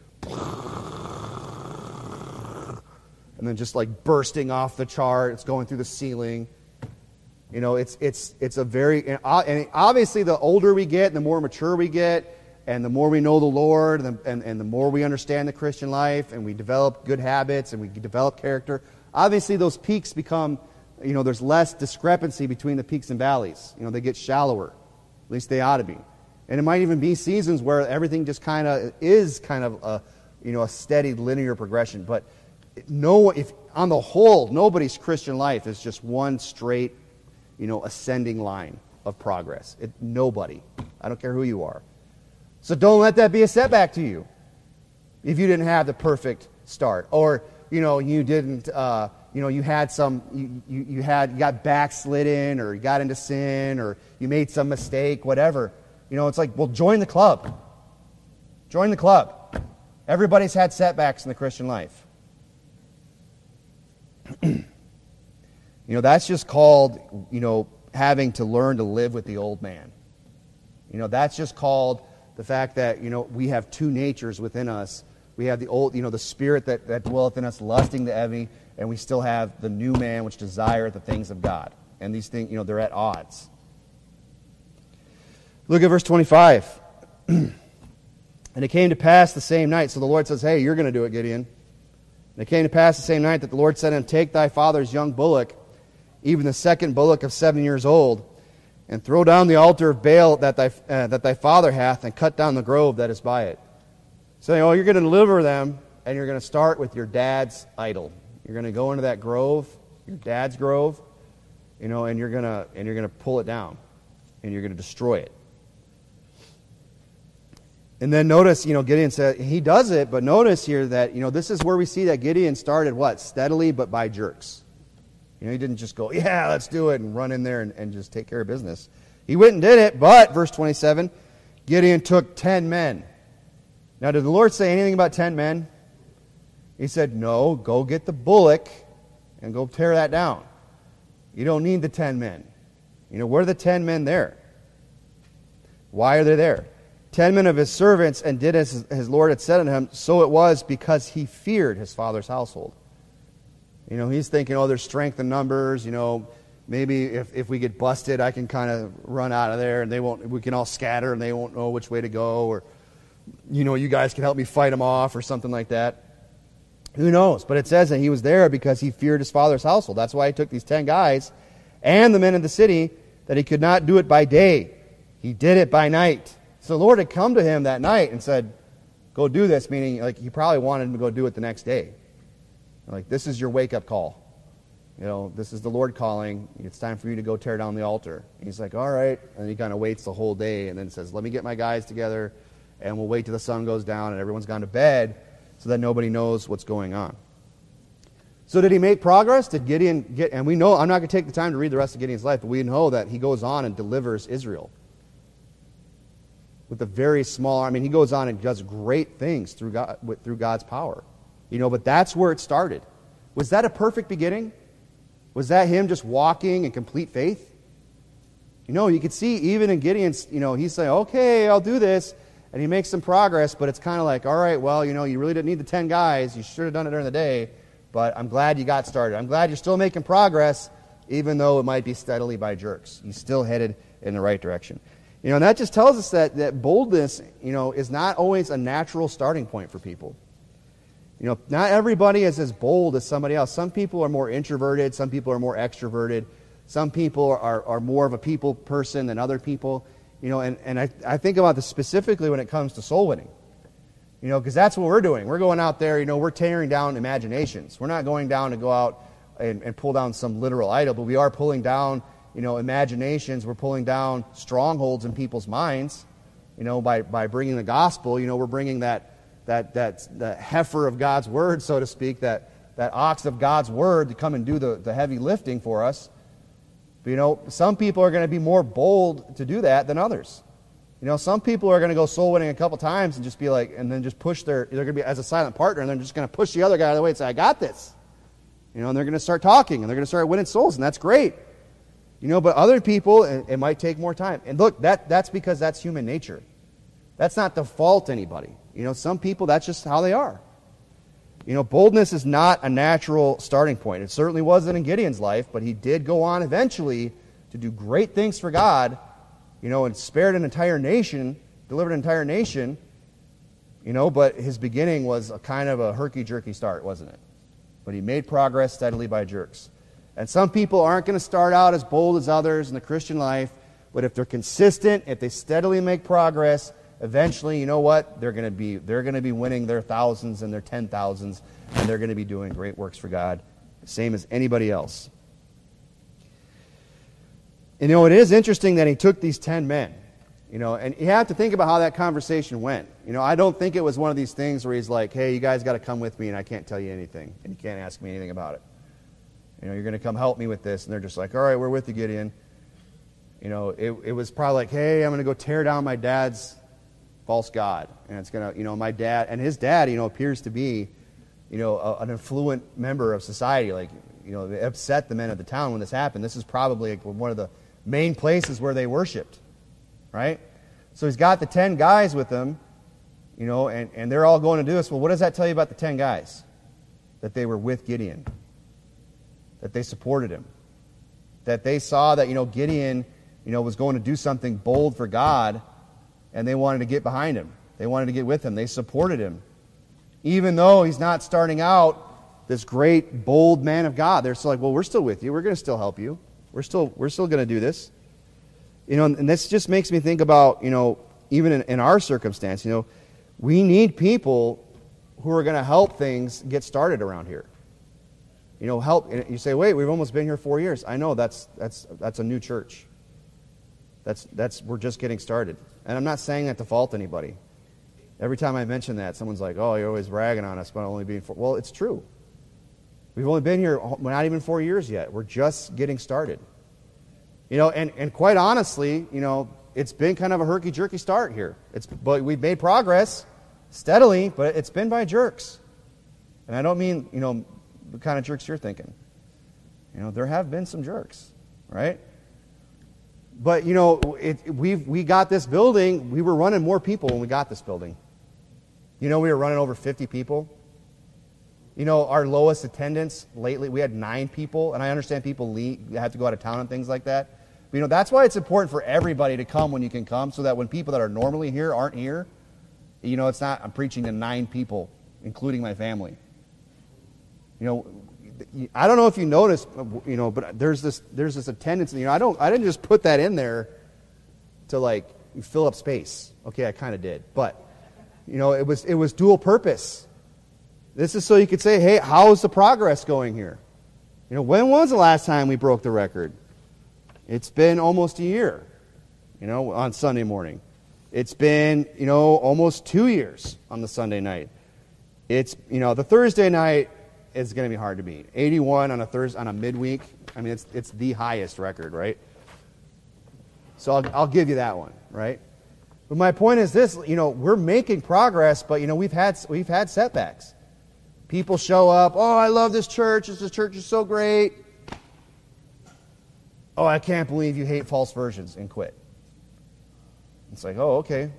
Speaker 1: and then just like bursting off the chart. It's going through the ceiling. You know, it's a very, and obviously the older we get, the more mature we get, and the more we know the Lord, and the more we understand the Christian life, and we develop good habits, and we develop character, obviously those peaks become, you know, there's less discrepancy between the peaks and valleys. You know, they get shallower. At least they ought to be. And it might even be seasons where everything just kind of is kind of a, you know, a steady linear progression. But if on the whole, nobody's Christian life is just one straight, you know, ascending line of progress. Nobody. I don't care who you are. So don't let that be a setback to you. If you didn't have the perfect start, or you know you didn't, you know you had some, you got backslidden, or you got into sin, or you made some mistake, whatever. You know, it's like, well, join the club. Join the club. Everybody's had setbacks in the Christian life. You know, that's just called, you know, having to learn to live with the old man. You know, that's just called the fact that, you know, we have two natures within us. We have the old, you know, the spirit that dwelleth in us, lusting the envy, and we still have the new man which desireth the things of God. And these things, you know, they're at odds. Look at verse 25. And it came to pass the same night. So the Lord says, hey, you're going to do it, Gideon. And it came to pass the same night that the Lord said to him, take thy father's young bullock, even the second bullock of 7 years old, and throw down the altar of Baal that thy father hath, and cut down the grove that is by it. Saying, oh, you're going to deliver them, and you're going to start with your dad's idol. You're going to go into that grove, your dad's grove, you know, and you're going to pull it down, and you're going to destroy it. And then notice, you know, Gideon said, he does it, but notice here that, you know, this is where we see that Gideon started what? Steadily, but by jerks. You know, he didn't just go, yeah, let's do it, and run in there and just take care of business. He went and did it, but, verse 27, Gideon took 10 men. Now, did the Lord say anything about 10 men? He said, no, go get the bullock and go tear that down. You don't need the 10 men. You know, where are the 10 men there? Why are they there? 10 men of his servants, and did as his Lord had said unto him. So it was because he feared his father's household. You know, he's thinking, oh, there's strength in numbers. You know, maybe if we get busted, I can kind of run out of there, and we can all scatter, and they won't know which way to go. Or, you know, you guys can help me fight them off, or something like that. Who knows? But it says that he was there because he feared his father's household. That's why he took these 10 guys and the men of the city, that he could not do it by day. He did it by night. So the Lord had come to him that night and said, go do this, meaning like he probably wanted him to go do it the next day. Like, this is your wake-up call. You know, this is the Lord calling. It's time for you to go tear down the altar. And he's like, all right. And he kind of waits the whole day and then says, let me get my guys together, and we'll wait till the sun goes down and everyone's gone to bed so that nobody knows what's going on. So did he make progress? Did Gideon get, and we know, I'm not going to take the time to read the rest of Gideon's life, but we know that he goes on and delivers Israel. With a very small, I mean, he goes on and does great things through God's power. You know, but that's where it started. Was that a perfect beginning? Was that him just walking in complete faith? You know, you could see even in Gideon's, you know, he's saying, okay, I'll do this. And he makes some progress, but it's kind of like, all right, well, you know, you really didn't need the 10 guys. You should have done it during the day. But I'm glad you got started. I'm glad you're still making progress, even though it might be steadily by jerks. You're still headed in the right direction. And that just tells us that boldness, is not always a natural starting point for people. Not everybody is as bold as somebody else. Some people are more introverted. Some people are more extroverted. Some people are more of a people person than other people. And I think about this specifically when it comes to soul winning. Because that's what we're doing. We're going out there, we're tearing down imaginations. We're not going down to go out and pull down some literal idol, but we are pulling down, imaginations. We're pulling down strongholds in people's minds, by bringing the gospel. We're bringing that heifer of God's word, so to speak, that ox of God's word to come and do the heavy lifting for us. But, some people are going to be more bold to do that than others. Some people are going to go soul winning a couple times and just be like, and then just push they're going to be as a silent partner, and they're just going to push the other guy out of the way and say, I got this. And they're going to start talking, and they're going to start winning souls, and that's great. But other people, it might take more time. And look, that's because that's human nature. That's not to fault anybody. Some people, that's just how they are. Boldness is not a natural starting point. It certainly wasn't in Gideon's life, but he did go on eventually to do great things for God, and spared an entire nation, delivered an entire nation, but his beginning was a kind of a herky-jerky start, wasn't it? But he made progress steadily by jerks. And some people aren't going to start out as bold as others in the Christian life, but if they're consistent, if they steadily make progress, eventually, they're going to be winning their thousands and their 10,000s, and they're going to be doing great works for God, same as anybody else. And it is interesting that he took these 10 men, and you have to think about how that conversation went. I don't think it was one of these things where he's like, hey, you guys got to come with me, and I can't tell you anything, and you can't ask me anything about it. You're going to come help me with this, and they're just like, all right, we're with you, Gideon. It was probably like, hey, I'm going to go tear down my dad's false god, and it's going to, my dad, and his dad, appears to be, an affluent member of society. Like, they upset the men of the town when this happened. This is probably like one of the main places where they worshipped, right? So he's got the 10 guys with him, and they're all going to do this. Well, what does that tell you about the 10 guys? That they were with Gideon, that they supported him, that they saw that, Gideon, was going to do something bold for God, and they wanted to get behind him. They wanted to get with him. They supported him. Even though he's not starting out this great, bold man of God, they're still like, well, we're still with you. We're going to still help you. We're still going to do this. And this just makes me think about, even in our circumstance, we need people who are going to help things get started around here. Help. And you say, wait, we've almost been here 4 years. I know that's a new church. We're just getting started. And I'm not saying that to fault anybody. Every time I mention that, someone's like, oh, you're always ragging on us about only being 4. Well, it's true. We've only been here not even 4 years yet. We're just getting started. And quite honestly, it's been kind of a herky-jerky start here. But we've made progress steadily, but it's been by jerks. And I don't mean, the kind of jerks you're thinking. There have been some jerks, right? But, we got this building. We were running more people when we got this building. We were running over 50 people. Our lowest attendance lately, we had 9 people. And I understand people have to go out of town and things like that. But, that's why it's important for everybody to come when you can come, so that when people that are normally here aren't here, it's not, I'm preaching to 9 people, including my family. I don't know if you noticed, but there's this attendance. I didn't just put that in there to like fill up space. Okay, I kind of did, but it was dual purpose. This is so you could say, hey, how's the progress going here? When was the last time we broke the record? It's been almost a year. On Sunday morning. It's been almost 2 years on the Sunday night. It's the Thursday night. It's going to be hard to beat. 81 on a midweek. I mean, it's the highest record, right? So I'll give you that one, right? But my point is this: we're making progress, but we've had setbacks. People show up. Oh, I love this church. This church is so great. Oh, I can't believe you hate false versions, and quit. It's like, oh, okay,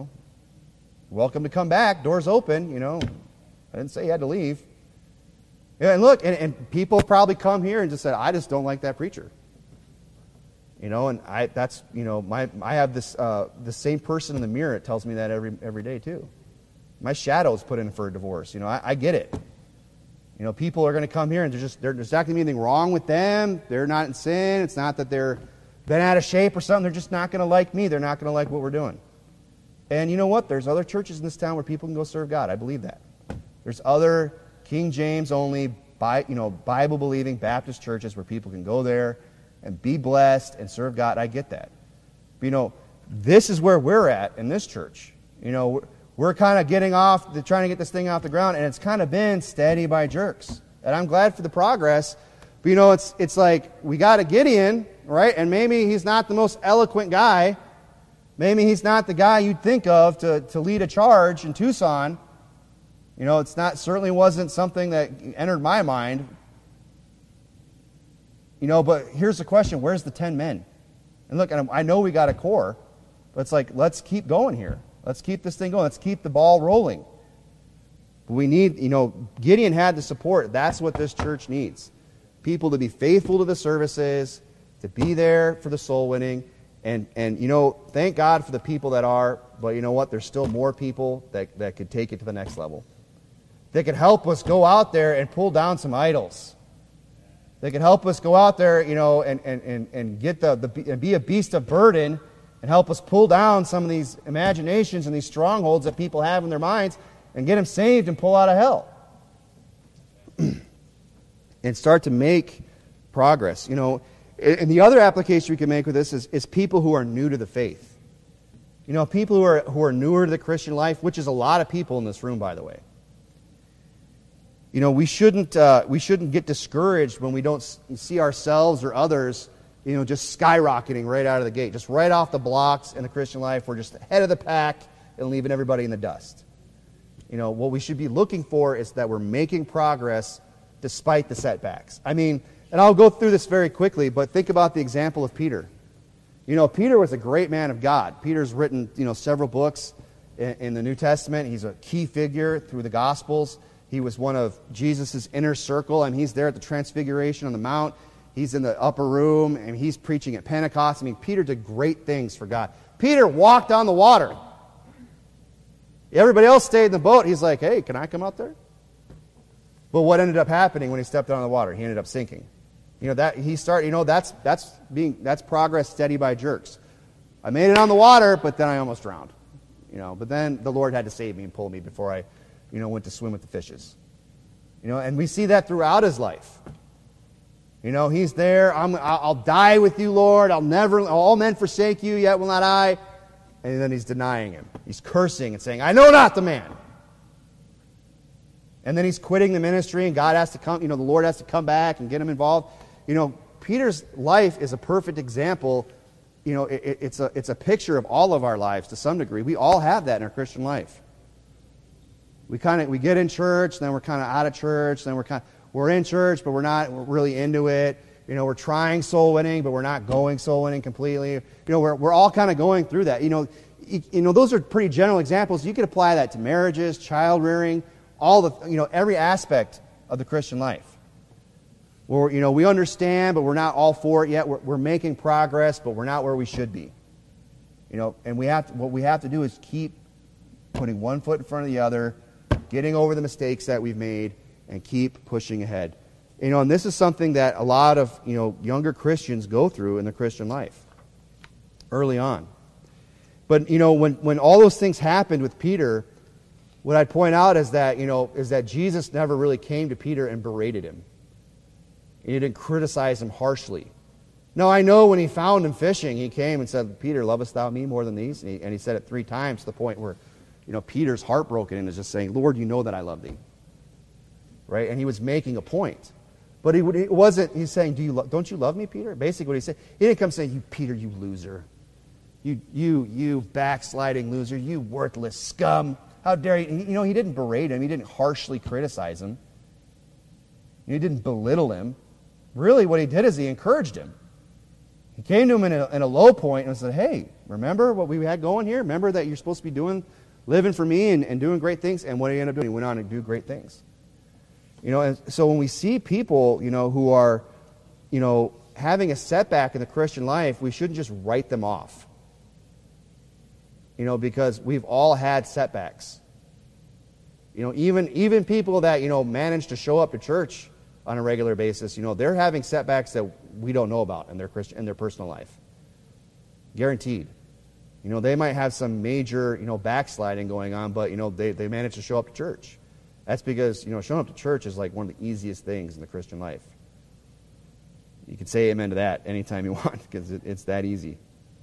Speaker 1: welcome to come back. Doors open. I didn't say you had to leave. Yeah, and look, and people probably come here and just said, I just don't like that preacher. You know, and I have this the same person in the mirror. It tells me that every day too. My shadow is put in for a divorce. You know, I get it. You know, people are going to come here and there's not going to be anything wrong with them. They're not in sin. It's not that they're been out of shape or something. They're just not going to like me. They're not going to like what we're doing. And you know what? There's other churches in this town where people can go serve God. I believe that. There's other King James only, Bible believing Baptist churches where people can go there and be blessed and serve God. I get that. But, you know, this is where we're at in this church. You know, we're kind of trying to get this thing off the ground, and it's kind of been steady by jerks. And I'm glad for the progress. But, you know, it's like we got a Gideon, right? And maybe he's not the most eloquent guy. Maybe he's not the guy you'd think of to lead a charge in Tucson. You know, certainly wasn't something that entered my mind. You know, but here's the question: where's the 10 men? And look, I know we got a core, but it's like, let's keep going here. Let's keep this thing going. Let's keep the ball rolling. But we need, you know, Gideon had the support. That's what this church needs. People to be faithful to the services, to be there for the soul winning. And you know, thank God for the people that are, but you know what? There's still more people that could take it to the next level. They could help us go out there and pull down some idols. They could help us go out there, you know, and get and be a beast of burden and help us pull down some of these imaginations and these strongholds that people have in their minds and get them saved and pull out of hell. And start to make progress. You know, and the other application we can make with this is people who are new to the faith. You know, people who are newer to the Christian life, which is a lot of people in this room, by the way. You know, we shouldn't get discouraged when we don't see ourselves or others, you know, just skyrocketing right out of the gate, just right off the blocks in the Christian life. We're just ahead of the pack and leaving everybody in the dust. You know, what we should be looking for is that we're making progress despite the setbacks. I mean, and I'll go through this very quickly, but think about the example of Peter. You know, Peter was a great man of God. Peter's written, you know, several books in the New Testament. He's a key figure through the Gospels. He was one of Jesus' inner circle, and he's there at the Transfiguration on the Mount. He's in the upper room, and he's preaching at Pentecost. I mean, Peter did great things for God. Peter walked on the water. Everybody else stayed in the boat. He's like, hey, can I come out there? But what ended up happening when he stepped out on the water? He ended up sinking. You know, that's progress steady by jerks. I made it on the water, but then I almost drowned. You know, but then the Lord had to save me and pull me before I, you know, went to swim with the fishes. You know, and we see that throughout his life. You know, he's there. I'll die with you, Lord. All men forsake you, yet will not I. And then he's denying him. He's cursing and saying, I know not the man. And then he's quitting the ministry, and God has to come, you know, the Lord has to come back and get him involved. You know, Peter's life is a perfect example. You know, it's a picture of all of our lives to some degree. We all have that in our Christian life. We get in church, then we're kind of out of church, then we're in church, but we're not really into it. You know, we're trying soul winning, but we're not going soul winning completely. You know, we're all kind of going through that. You know, those are pretty general examples. You could apply that to marriages, child rearing, every aspect of the Christian life. Where, you know, we understand, but we're not all for it yet. We're making progress, but we're not where we should be. You know, and what we have to do is keep putting one foot in front of the other, getting over the mistakes that we've made, and keep pushing ahead. You know, and this is something that a lot of, you know, younger Christians go through in their Christian life early on. But, you know, when all those things happened with Peter, what I'd point out is that Jesus never really came to Peter and berated him. He didn't criticize him harshly. No, I know when he found him fishing, he came and said, Peter, lovest thou me more than these? And he said it 3 times to the point where, you know, Peter's heartbroken and is just saying, Lord, you know that I love thee. Right? And he was making a point. But he's saying, don't you love me, Peter? Basically what he said, he didn't come saying, you Peter, you loser. You backsliding loser, you worthless scum. How dare you? You know, he didn't berate him. He didn't harshly criticize him. He didn't belittle him. Really, what he did is he encouraged him. He came to him in a low point and said, hey, remember what we had going here? Remember that you're supposed to be living for me and doing great things? And what did he end up doing? He went on to do great things. And so when we see people, who are, having a setback in the Christian life, we shouldn't just write them off. Because we've all had setbacks. Even people that, manage to show up to church on a regular basis, they're having setbacks that we don't know about in their personal life. Guaranteed. They might have some major, backsliding going on, but, they manage to show up to church. That's because, showing up to church is like one of the easiest things in the Christian life. You can say amen to that anytime you want, because it's that easy.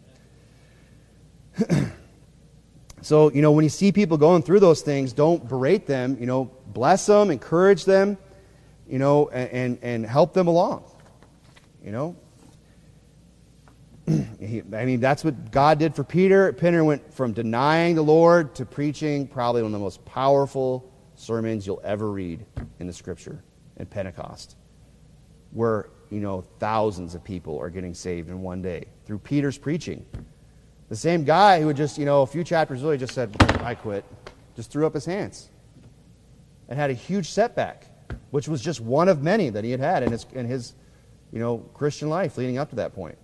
Speaker 1: So, when you see people going through those things, don't berate them, bless them, encourage them, and help them along, that's what God did for Peter. Peter went from denying the Lord to preaching probably one of the most powerful sermons you'll ever read in the Scripture in Pentecost, where, thousands of people are getting saved in one day through Peter's preaching. The same guy who had just, a few chapters earlier just said, I quit, just threw up his hands and had a huge setback, which was just one of many that he had in his Christian life leading up to that point.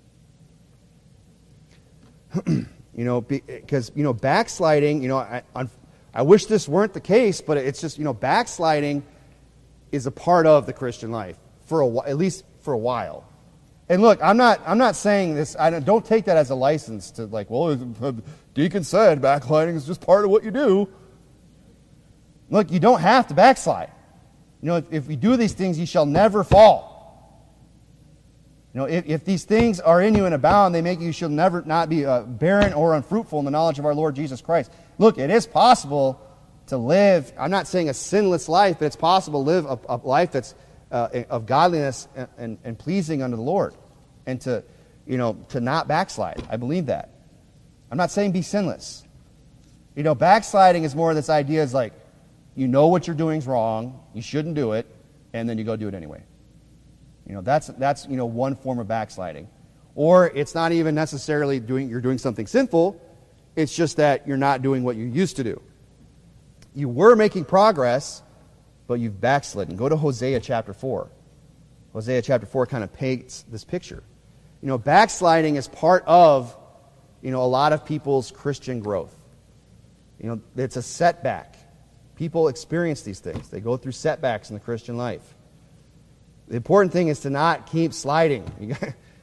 Speaker 1: Because, backsliding, I wish this weren't the case, but it's just, backsliding is a part of the Christian life for a while, at least for a while. And look, I'm not saying this. Don't take that as a license to Deacon said backsliding is just part of what you do. Look, you don't have to backslide. If you do these things, you shall never fall. If these things are in you and abound, they make you shall never not be barren or unfruitful in the knowledge of our Lord Jesus Christ. Look, it is possible to live, I'm not saying a sinless life, but it's possible to live a life that's of godliness and pleasing unto the Lord, and to not backslide. I believe that. I'm not saying be sinless. Backsliding is more of this idea is like, what you're doing is wrong, you shouldn't do it, and then you go do it anyway. That's one form of backsliding. Or it's not even necessarily you're doing something sinful, it's just that you're not doing what you used to do. You were making progress, but you've backslidden. Go to Hosea chapter 4. Hosea chapter 4 kind of paints this picture. Backsliding is part of, a lot of people's Christian growth. It's a setback. People experience these things. They go through setbacks in the Christian life. The important thing is to not keep sliding.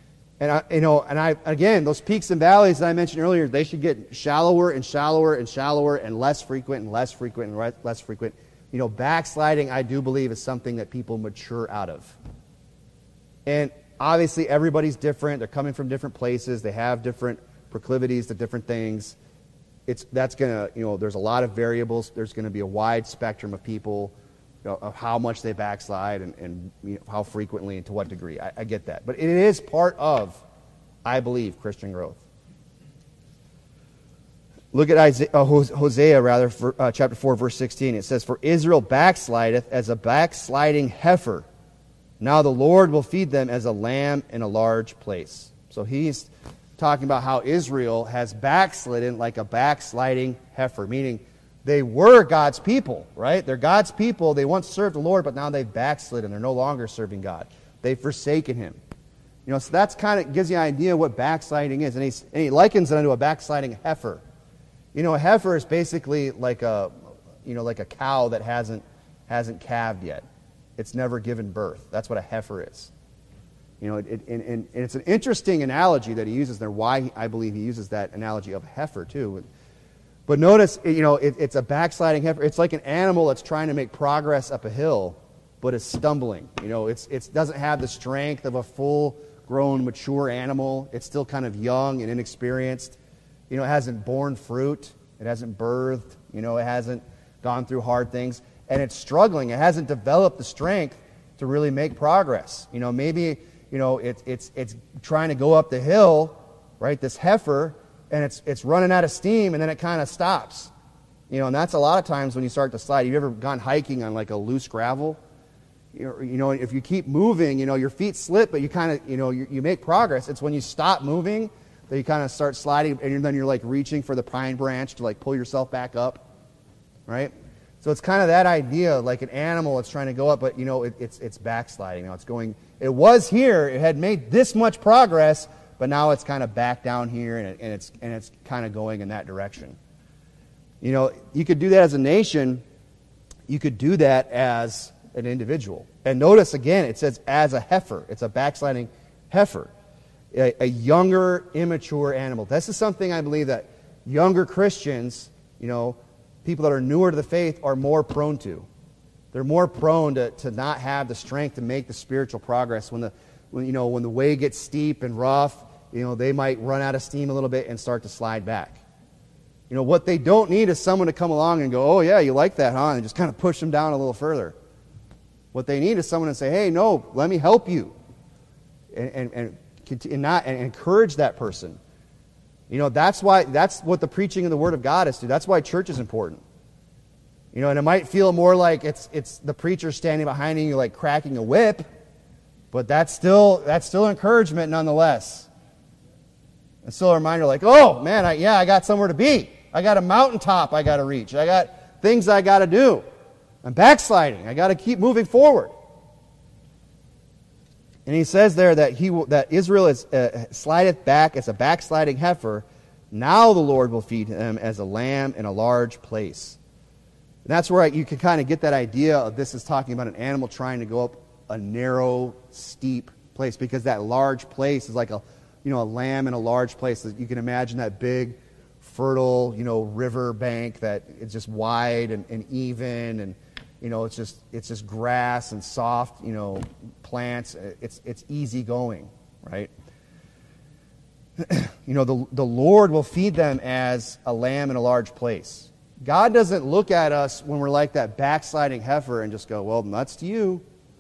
Speaker 1: Again, those peaks and valleys that I mentioned earlier, they should get shallower and shallower and shallower and less frequent and less frequent and less frequent. Backsliding, I do believe, is something that people mature out of. And obviously, everybody's different. They're coming from different places. They have different proclivities to different things. There's a lot of variables. There's going to be a wide spectrum of people, of how much they backslide and how frequently and to what degree. I get that. But it is part of, I believe, Christian growth. Look at Hosea, chapter 4, verse 16. It says, "For Israel backslideth as a backsliding heifer. Now the Lord will feed them as a lamb in a large place." So he's talking about how Israel has backslidden like a backsliding heifer, meaning they were God's people, right? They're God's people. They once served the Lord, but now they've backslidden. They're no longer serving God. They've forsaken Him. So that's kind of gives you an idea of what backsliding is. And he likens it unto a backsliding heifer. A heifer is basically like a cow that hasn't calved yet. It's never given birth. That's what a heifer is. And it's an interesting analogy that he uses there. Why I believe he uses that analogy of heifer too. But notice, it's a backsliding heifer. It's like an animal that's trying to make progress up a hill, but is stumbling. It doesn't have the strength of a full-grown, mature animal. It's still kind of young and inexperienced. It hasn't borne fruit. It hasn't birthed. It hasn't gone through hard things. And it's struggling. It hasn't developed the strength to really make progress. Maybe, it's trying to go up the hill, right, this heifer, and it's running out of steam, and then it kind of stops. And that's a lot of times when you start to slide. Have you ever gone hiking on like a loose gravel? If you keep moving, your feet slip, but you kind of, you make progress. It's when you stop moving that you kind of start sliding, and then you're like reaching for the pine branch to like pull yourself back up, right? So it's kind of that idea, like an animal that's trying to go up, but it's backsliding. Now it's going. It was here. It had made this much progress, but now it's kind of back down here, and it's kind of going in that direction. You could do that as a nation. You could do that as an individual. And notice again, it says as a heifer. It's a backsliding heifer, a younger, immature animal. This is something I believe that younger Christians, people that are newer to the faith, are more prone to. They're more prone to not have the strength to make the spiritual progress. When the way gets steep and rough, they might run out of steam a little bit and start to slide back. What they don't need is someone to come along and go, "Oh yeah, you like that, huh?" and just kind of push them down a little further. What they need is someone to say, "Hey, no, let me help you," and encourage that person. That's what the preaching of the Word of God is to. That's why church is important. And it might feel more like it's the preacher standing behind you like cracking a whip, but that's still encouragement nonetheless. It's still a reminder like, "Oh man, I got somewhere to be. I got a mountaintop I got to reach. I got things I got to do. I'm backsliding. I got to keep moving forward." And he says there that Israel is slideth back as a backsliding heifer. Now the Lord will feed him as a lamb in a large place. And that's where you can kind of get that idea of this is talking about an animal trying to go up a narrow, steep place, because that large place is like a lamb in a large place. You can imagine that big, fertile, river bank that is just wide and even, and it's just grass and soft, plants. It's easy going, right? The Lord will feed them as a lamb in a large place. God doesn't look at us when we're like that backsliding heifer and just go, "Well, nuts to you.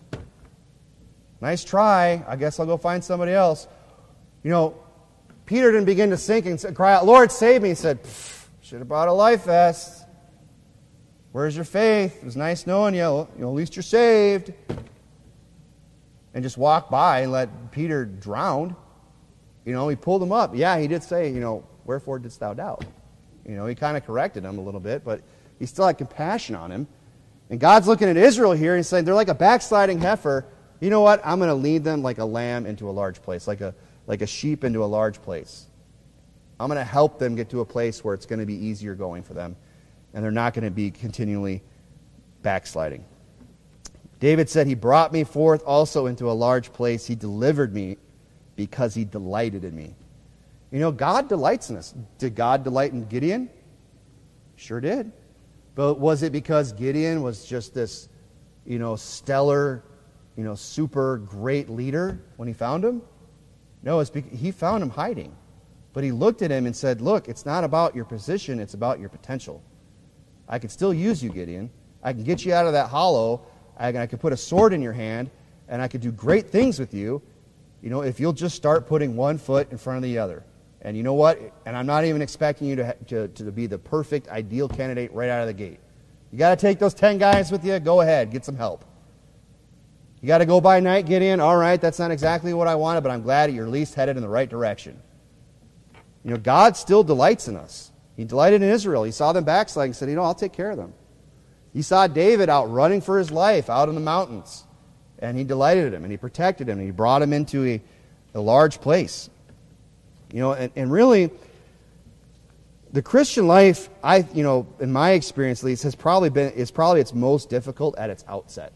Speaker 1: Nice try. I guess I'll go find somebody else." Peter didn't begin to sink and cry out, "Lord, save me." He said, "Should have brought a life vest. Where's your faith? It was nice knowing you. At least you're saved." And just walk by and let Peter drown. He pulled him up. Yeah, he did say, "Wherefore didst thou doubt?" He kind of corrected him a little bit, but he still had compassion on him. And God's looking at Israel here and he's saying, they're like a backsliding heifer. You know what? I'm going to lead them like a lamb into a large place, like a sheep into a large place. I'm going to help them get to a place where it's going to be easier going for them, and they're not going to be continually backsliding. David said, "He brought me forth also into a large place. He delivered me because he delighted in me." God delights in us. Did God delight in Gideon? Sure did. But was it because Gideon was just this, stellar, super great leader when he found him? No, it's because he found him hiding. But he looked at him and said, "Look, it's not about your position, it's about your potential. I can still use you, Gideon. I can get you out of that hollow. I can put a sword in your hand, and I could do great things with you, if you'll just start putting one foot in front of the other. And you know what? And I'm not even expecting you to be the perfect, ideal candidate right out of the gate. You got to take those 10 guys with you. Go ahead. Get some help. You got to go by night, Gideon. All right, that's not exactly what I wanted, but I'm glad you're at least headed in the right direction." God still delights in us. He delighted in Israel. He saw them backsliding and said, "I'll take care of them." He saw David out running for his life out in the mountains, and he delighted in him, and he protected him, and he brought him into a large place. And really, the Christian life, in my experience at least, is probably its most difficult at its outset.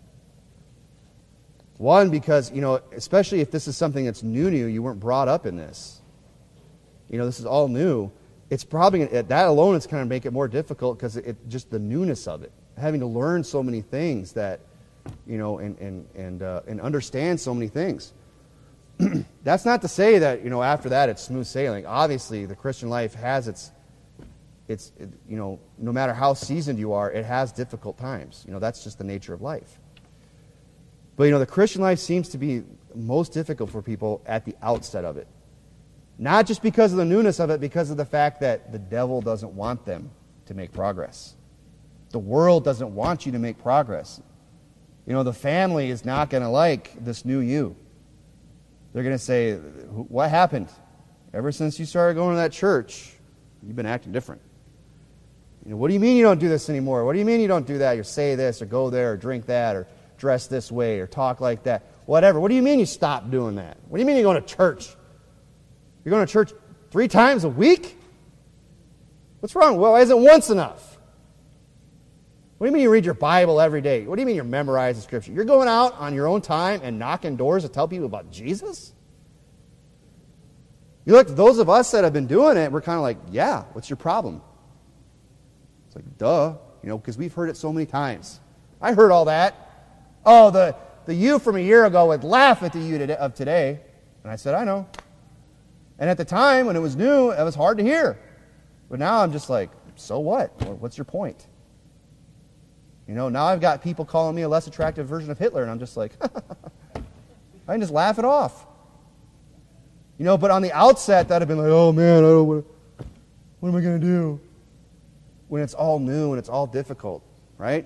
Speaker 1: One, because, especially if this is something that's new to you, you weren't brought up in this. This is all new. It's probably, that alone is going to make it more difficult because just the newness of it. Having to learn so many things that, and understand so many things. That's not to say that, after that it's smooth sailing. Obviously, the Christian life has its no matter how seasoned you are, it has difficult times. That's just the nature of life. But, the Christian life seems to be most difficult for people at the outset of it. Not just because of the newness of it, because of the fact that the devil doesn't want them to make progress. The world doesn't want you to make progress. The family is not going to like this new you. They're going to say, "What happened? Ever since you started going to that church, you've been acting different." What do you mean you don't do this anymore? What do you mean you don't do that? You say this or go there or drink that or dress this way or talk like that. Whatever. What do you mean you stop doing that? What do you mean you're going to church? You're going to church 3 times a week? What's wrong? Well, isn't once enough? What do you mean you read your Bible every day? What do you mean you're memorizing Scripture? You're going out on your own time and knocking doors to tell people about Jesus? You look, those of us that have been doing it, we're kind of like, yeah, what's your problem? It's like, duh, because we've heard it so many times. I heard all that. Oh, the you from a year ago would laugh at the you of today. And I said, I know. And at the time, when it was new, it was hard to hear. But now I'm just like, so what? What's your point? Now I've got people calling me a less attractive version of Hitler, and I'm just like, I can just laugh it off. But on the outset, that would have been like, oh man, what am I going to do? When it's all new and it's all difficult, right?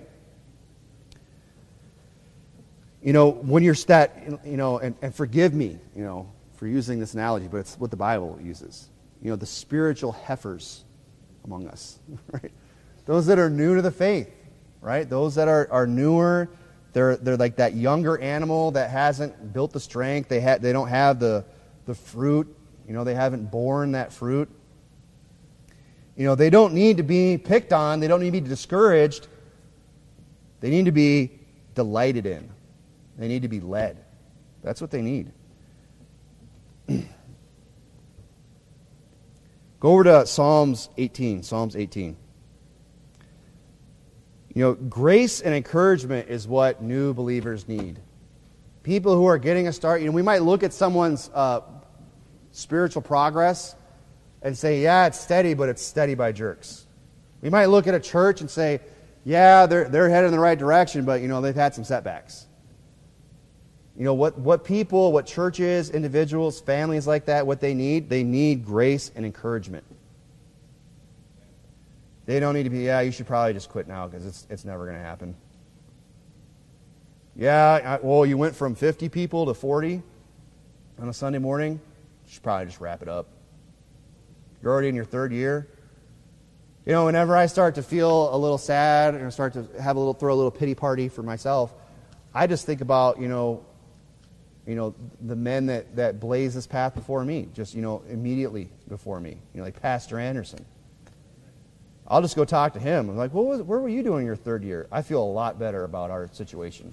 Speaker 1: When you're and forgive me, for using this analogy, but it's what the Bible uses. The spiritual heifers among us, right? Those that are new to the faith, right? Those that are newer, they're like that younger animal that hasn't built the strength. They don't have the fruit. They haven't borne that fruit. They don't need to be picked on. They don't need to be discouraged. They need to be delighted in. They need to be led. That's what they need. Go over to Psalms 18. Psalms 18. Grace and encouragement is what new believers need. People who are getting a start, we might look at someone's spiritual progress and say, yeah, it's steady, but it's steady by jerks. We might look at a church and say, yeah, they're headed in the right direction, but, they've had some setbacks. What people, what churches, individuals, families like that, what they need grace and encouragement. They don't need to be, yeah, you should probably just quit now because it's never going to happen. Yeah, you went from 50 people to 40 on a Sunday morning. You should probably just wrap it up. You're already in your 3rd year. Whenever I start to feel a little sad and start to throw a little pity party for myself, I just think about, the men that blazed this path before me, just, immediately before me, like Pastor Anderson. I'll just go talk to him. I'm like, where were you doing your 3rd year? I feel a lot better about our situation.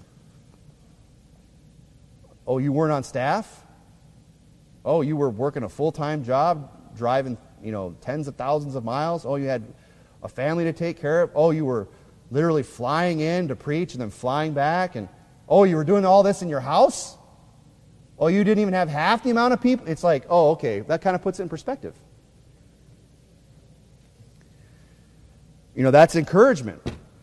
Speaker 1: Oh, you weren't on staff? Oh, you were working a full-time job, driving, tens of thousands of miles? Oh, you had a family to take care of? Oh, you were literally flying in to preach and then flying back? And oh, you were doing all this in your house? Oh, you didn't even have half the amount of people? It's like, oh, okay, that kind of puts it in perspective. That's encouragement.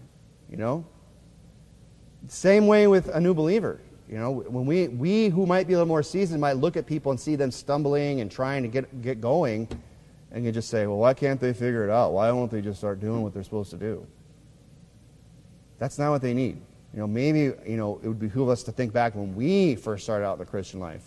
Speaker 1: Same way with a new believer. When we who might be a little more seasoned might look at people and see them stumbling and trying to get going, and you just say, well, why can't they figure it out? Why won't they just start doing what they're supposed to do? That's not what they need. Maybe, it would behoove us to think back when we first started out in the Christian life.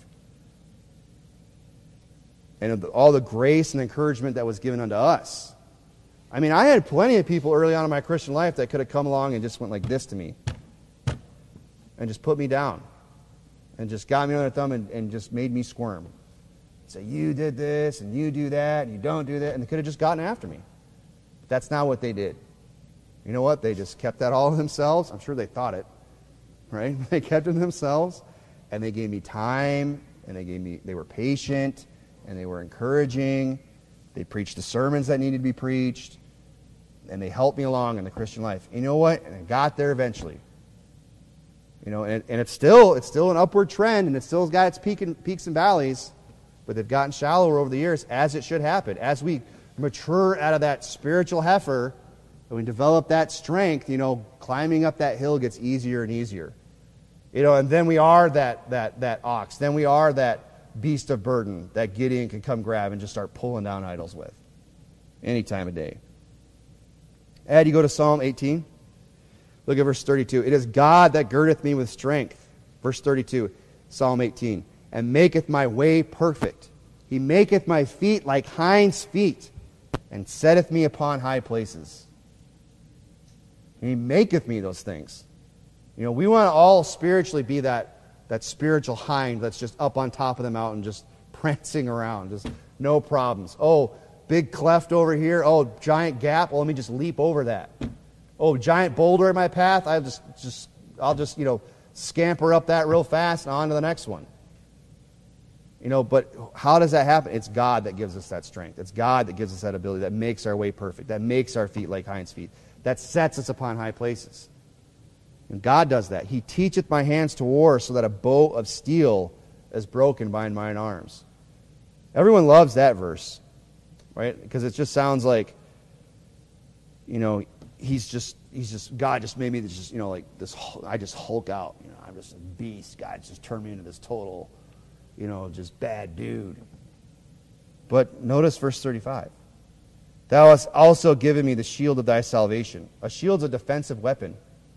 Speaker 1: And all the grace and encouragement that was given unto us. I mean, I had plenty of people early on in my Christian life that could have come along and just went like this to me. And just put me down. And just got me on their thumb and just made me squirm. Say, you did this, and you do that, and you don't do that. And they could have just gotten after me. But that's not what they did. You know what? They just kept that all to themselves. I'm sure they thought it. Right? They kept it to themselves. And they gave me time. And they were patient. And they were encouraging. They preached the sermons that needed to be preached. And they helped me along in the Christian life. You know what? And I got there eventually. And it's still an upward trend, and it still got its peaks and valleys, but they've gotten shallower over the years, as it should happen. As we mature out of that spiritual heifer, and we develop that strength, climbing up that hill gets easier and easier. And then we are that ox. Then we are that beast of burden that Gideon can come grab and just start pulling down idols with any time of day. Ed, you go to Psalm 18. Look at verse 32. It is God that girdeth me with strength. Verse 32, Psalm 18. And maketh my way perfect. He maketh my feet like hinds' feet, and setteth me upon high places. And He maketh me those things. We want to all spiritually be that spiritual hind that's just up on top of the mountain, just prancing around, just no problems. Oh, big cleft over here. Oh, giant gap. Well, let me just leap over that. Oh, giant boulder in my path. I'll just scamper up that real fast and on to the next one. But how does that happen? It's God that gives us that strength. It's God that gives us that ability, that makes our way perfect, that makes our feet like hinds' feet, that sets us upon high places. And God does that. He teacheth my hands to war, so that a bow of steel is broken by mine arms. Everyone loves that verse, right? Because it just sounds like, God just made me just, like this. I just Hulk out. I'm just a beast. God just turned me into this total, just bad dude. But notice verse 35. Thou hast also given me the shield of thy salvation. A shield's a defensive weapon.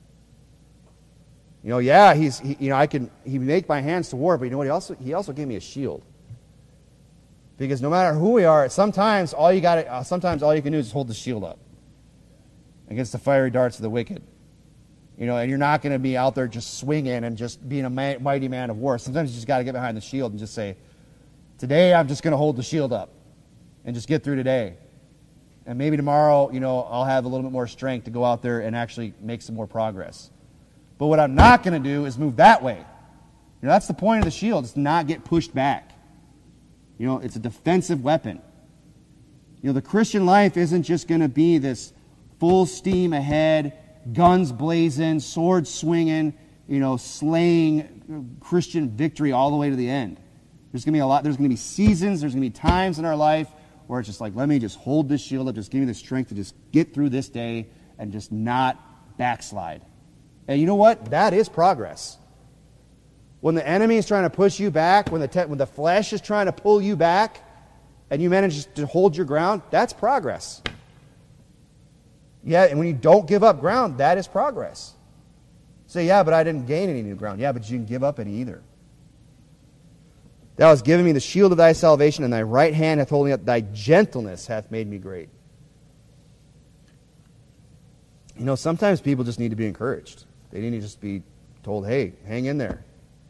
Speaker 1: He make my hands to war, but you know what? He also gave me a shield. Because no matter who we are, sometimes all you can do is hold the shield up against the fiery darts of the wicked. And you're not going to be out there just swinging and just being a mighty man of war. Sometimes you just got to get behind the shield and just say, today I'm just going to hold the shield up and just get through today. And maybe tomorrow, I'll have a little bit more strength to go out there and actually make some more progress. But what I'm not going to do is move that way. That's the point of the shield, is to not get pushed back. It's a defensive weapon. The Christian life isn't just going to be this full steam ahead, guns blazing, swords swinging, slaying Christian victory all the way to the end. There's going to be seasons, there's going to be times in our life where it's just like, let me just hold this shield up, just give me the strength to just get through this day and just not backslide. And you know what? That is progress. When the enemy is trying to push you back, when the flesh is trying to pull you back, and you manage to hold your ground, that's progress. Yeah, and when you don't give up ground, that is progress. Say, yeah, but I didn't gain any new ground. Yeah, but you didn't give up any either. Thou hast given me the shield of thy salvation, and thy right hand hath holden me up. Thy gentleness hath made me great. Sometimes people just need to be encouraged. They need to just be told, hey, hang in there.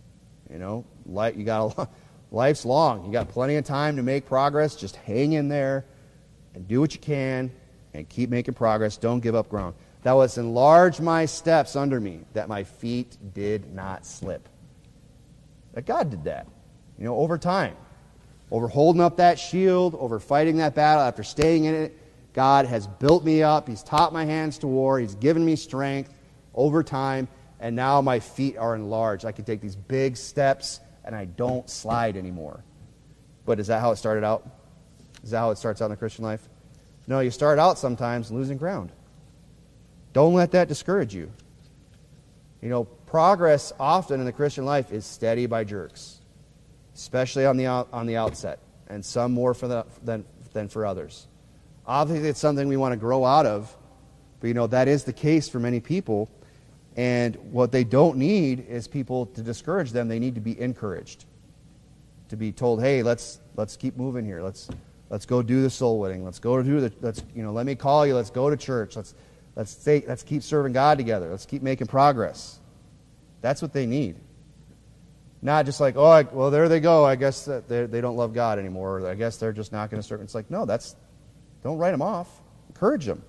Speaker 1: Life's long. You got plenty of time to make progress. Just hang in there and do what you can and keep making progress. Don't give up ground. Thou hast enlarged my steps under me, that my feet did not slip. That God did that. Over time. Over holding up that shield, over fighting that battle, after staying in it, God has built me up. He's taught my hands to war. He's given me strength over time, and now my feet are enlarged. I can take these big steps, and I don't slide anymore. But is that how it started out? Is that how it starts out in the Christian life? No, you start out sometimes losing ground. Don't let that discourage you. Progress often in the Christian life is steady by jerks, especially on the outset, and some more than for others. Obviously, it's something we want to grow out of, but that is the case for many people. And what they don't need is people to discourage them. They need to be encouraged, to be told, "Hey, let's keep moving here. Let's go do the soul winning. Let's go do let me call you. Let's go to church. Let's keep serving God together. Let's keep making progress." That's what they need. Not just like, "Oh, well, there they go. I guess that they don't love God anymore. Or I guess they're just not going to serve." It's like, no, don't write them off. Encourage them.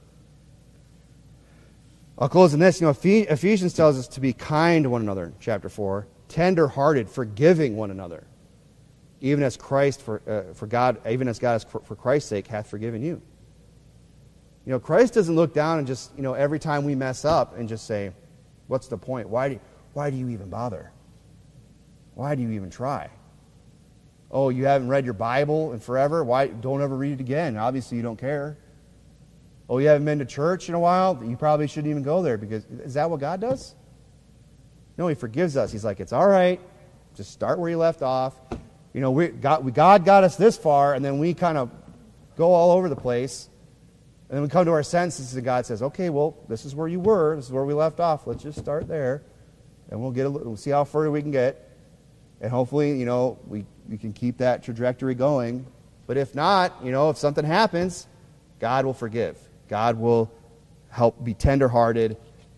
Speaker 1: I'll close in this. Ephesians tells us to be kind to one another, chapter 4, tender-hearted, forgiving one another, even as God for Christ's sake hath forgiven you. Christ doesn't look down and just, every time we mess up and just say, what's the point? Why do you even bother? Why do you even try? Oh, you haven't read your Bible in forever? Why don't ever read it again? Obviously you don't care. Oh, you haven't been to church in a while? You probably shouldn't even go there, because is that what God does? No, He forgives us. He's like, it's all right. Just start where you left off. God got us this far, and then we kind of go all over the place. And then we come to our senses, and God says, okay, well, this is where you were. This is where we left off. Let's just start there, and we'll see how further we can get. And hopefully, we can keep that trajectory going. But if not, if something happens, God will forgive. God will help be tender-hearted.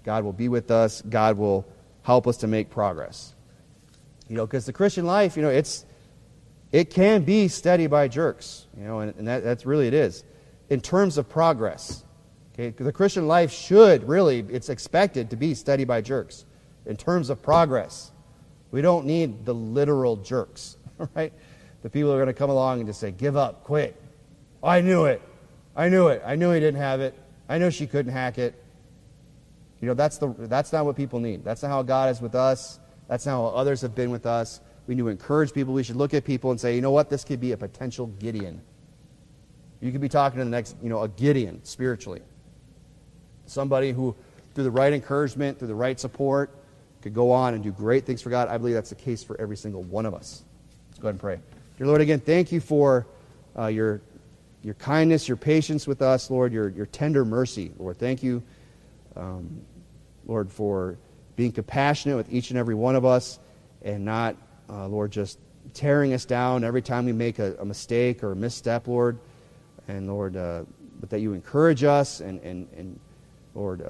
Speaker 1: God will be with us. God will help us to make progress. Because the Christian life, it can be steady by jerks, and that's really it is. In terms of progress, okay, the Christian life it's expected to be steady by jerks. In terms of progress, we don't need the literal jerks, right? The people are going to come along and just say, give up, quit. Oh, I knew it. I knew he didn't have it. I knew she couldn't hack it. That's not what people need. That's not how God is with us. That's not how others have been with us. We need to encourage people. We should look at people and say, you know what, this could be a potential Gideon. You could be talking to the next, a Gideon spiritually. Somebody who, through the right encouragement, through the right support, could go on and do great things for God. I believe that's the case for every single one of us. Let's go ahead and pray. Dear Lord, again, thank you for your kindness, your patience with us, Lord, your tender mercy. Lord, thank you, Lord, for being compassionate with each and every one of us and not, Lord, just tearing us down every time we make a mistake or a misstep, Lord. And, Lord, but that you encourage us and Lord,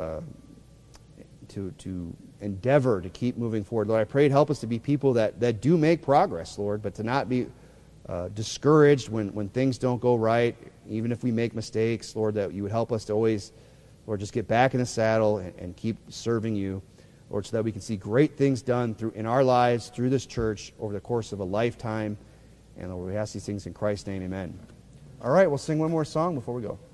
Speaker 1: to endeavor to keep moving forward. Lord, I pray help us to be people that do make progress, Lord, but to not be discouraged when things don't go right, even if we make mistakes, Lord, that you would help us to always, Lord, just get back in the saddle and keep serving you, Lord, so that we can see great things done in our lives, through this church, over the course of a lifetime. And Lord, we ask these things in Christ's name, amen. All right, we'll sing one more song before we go.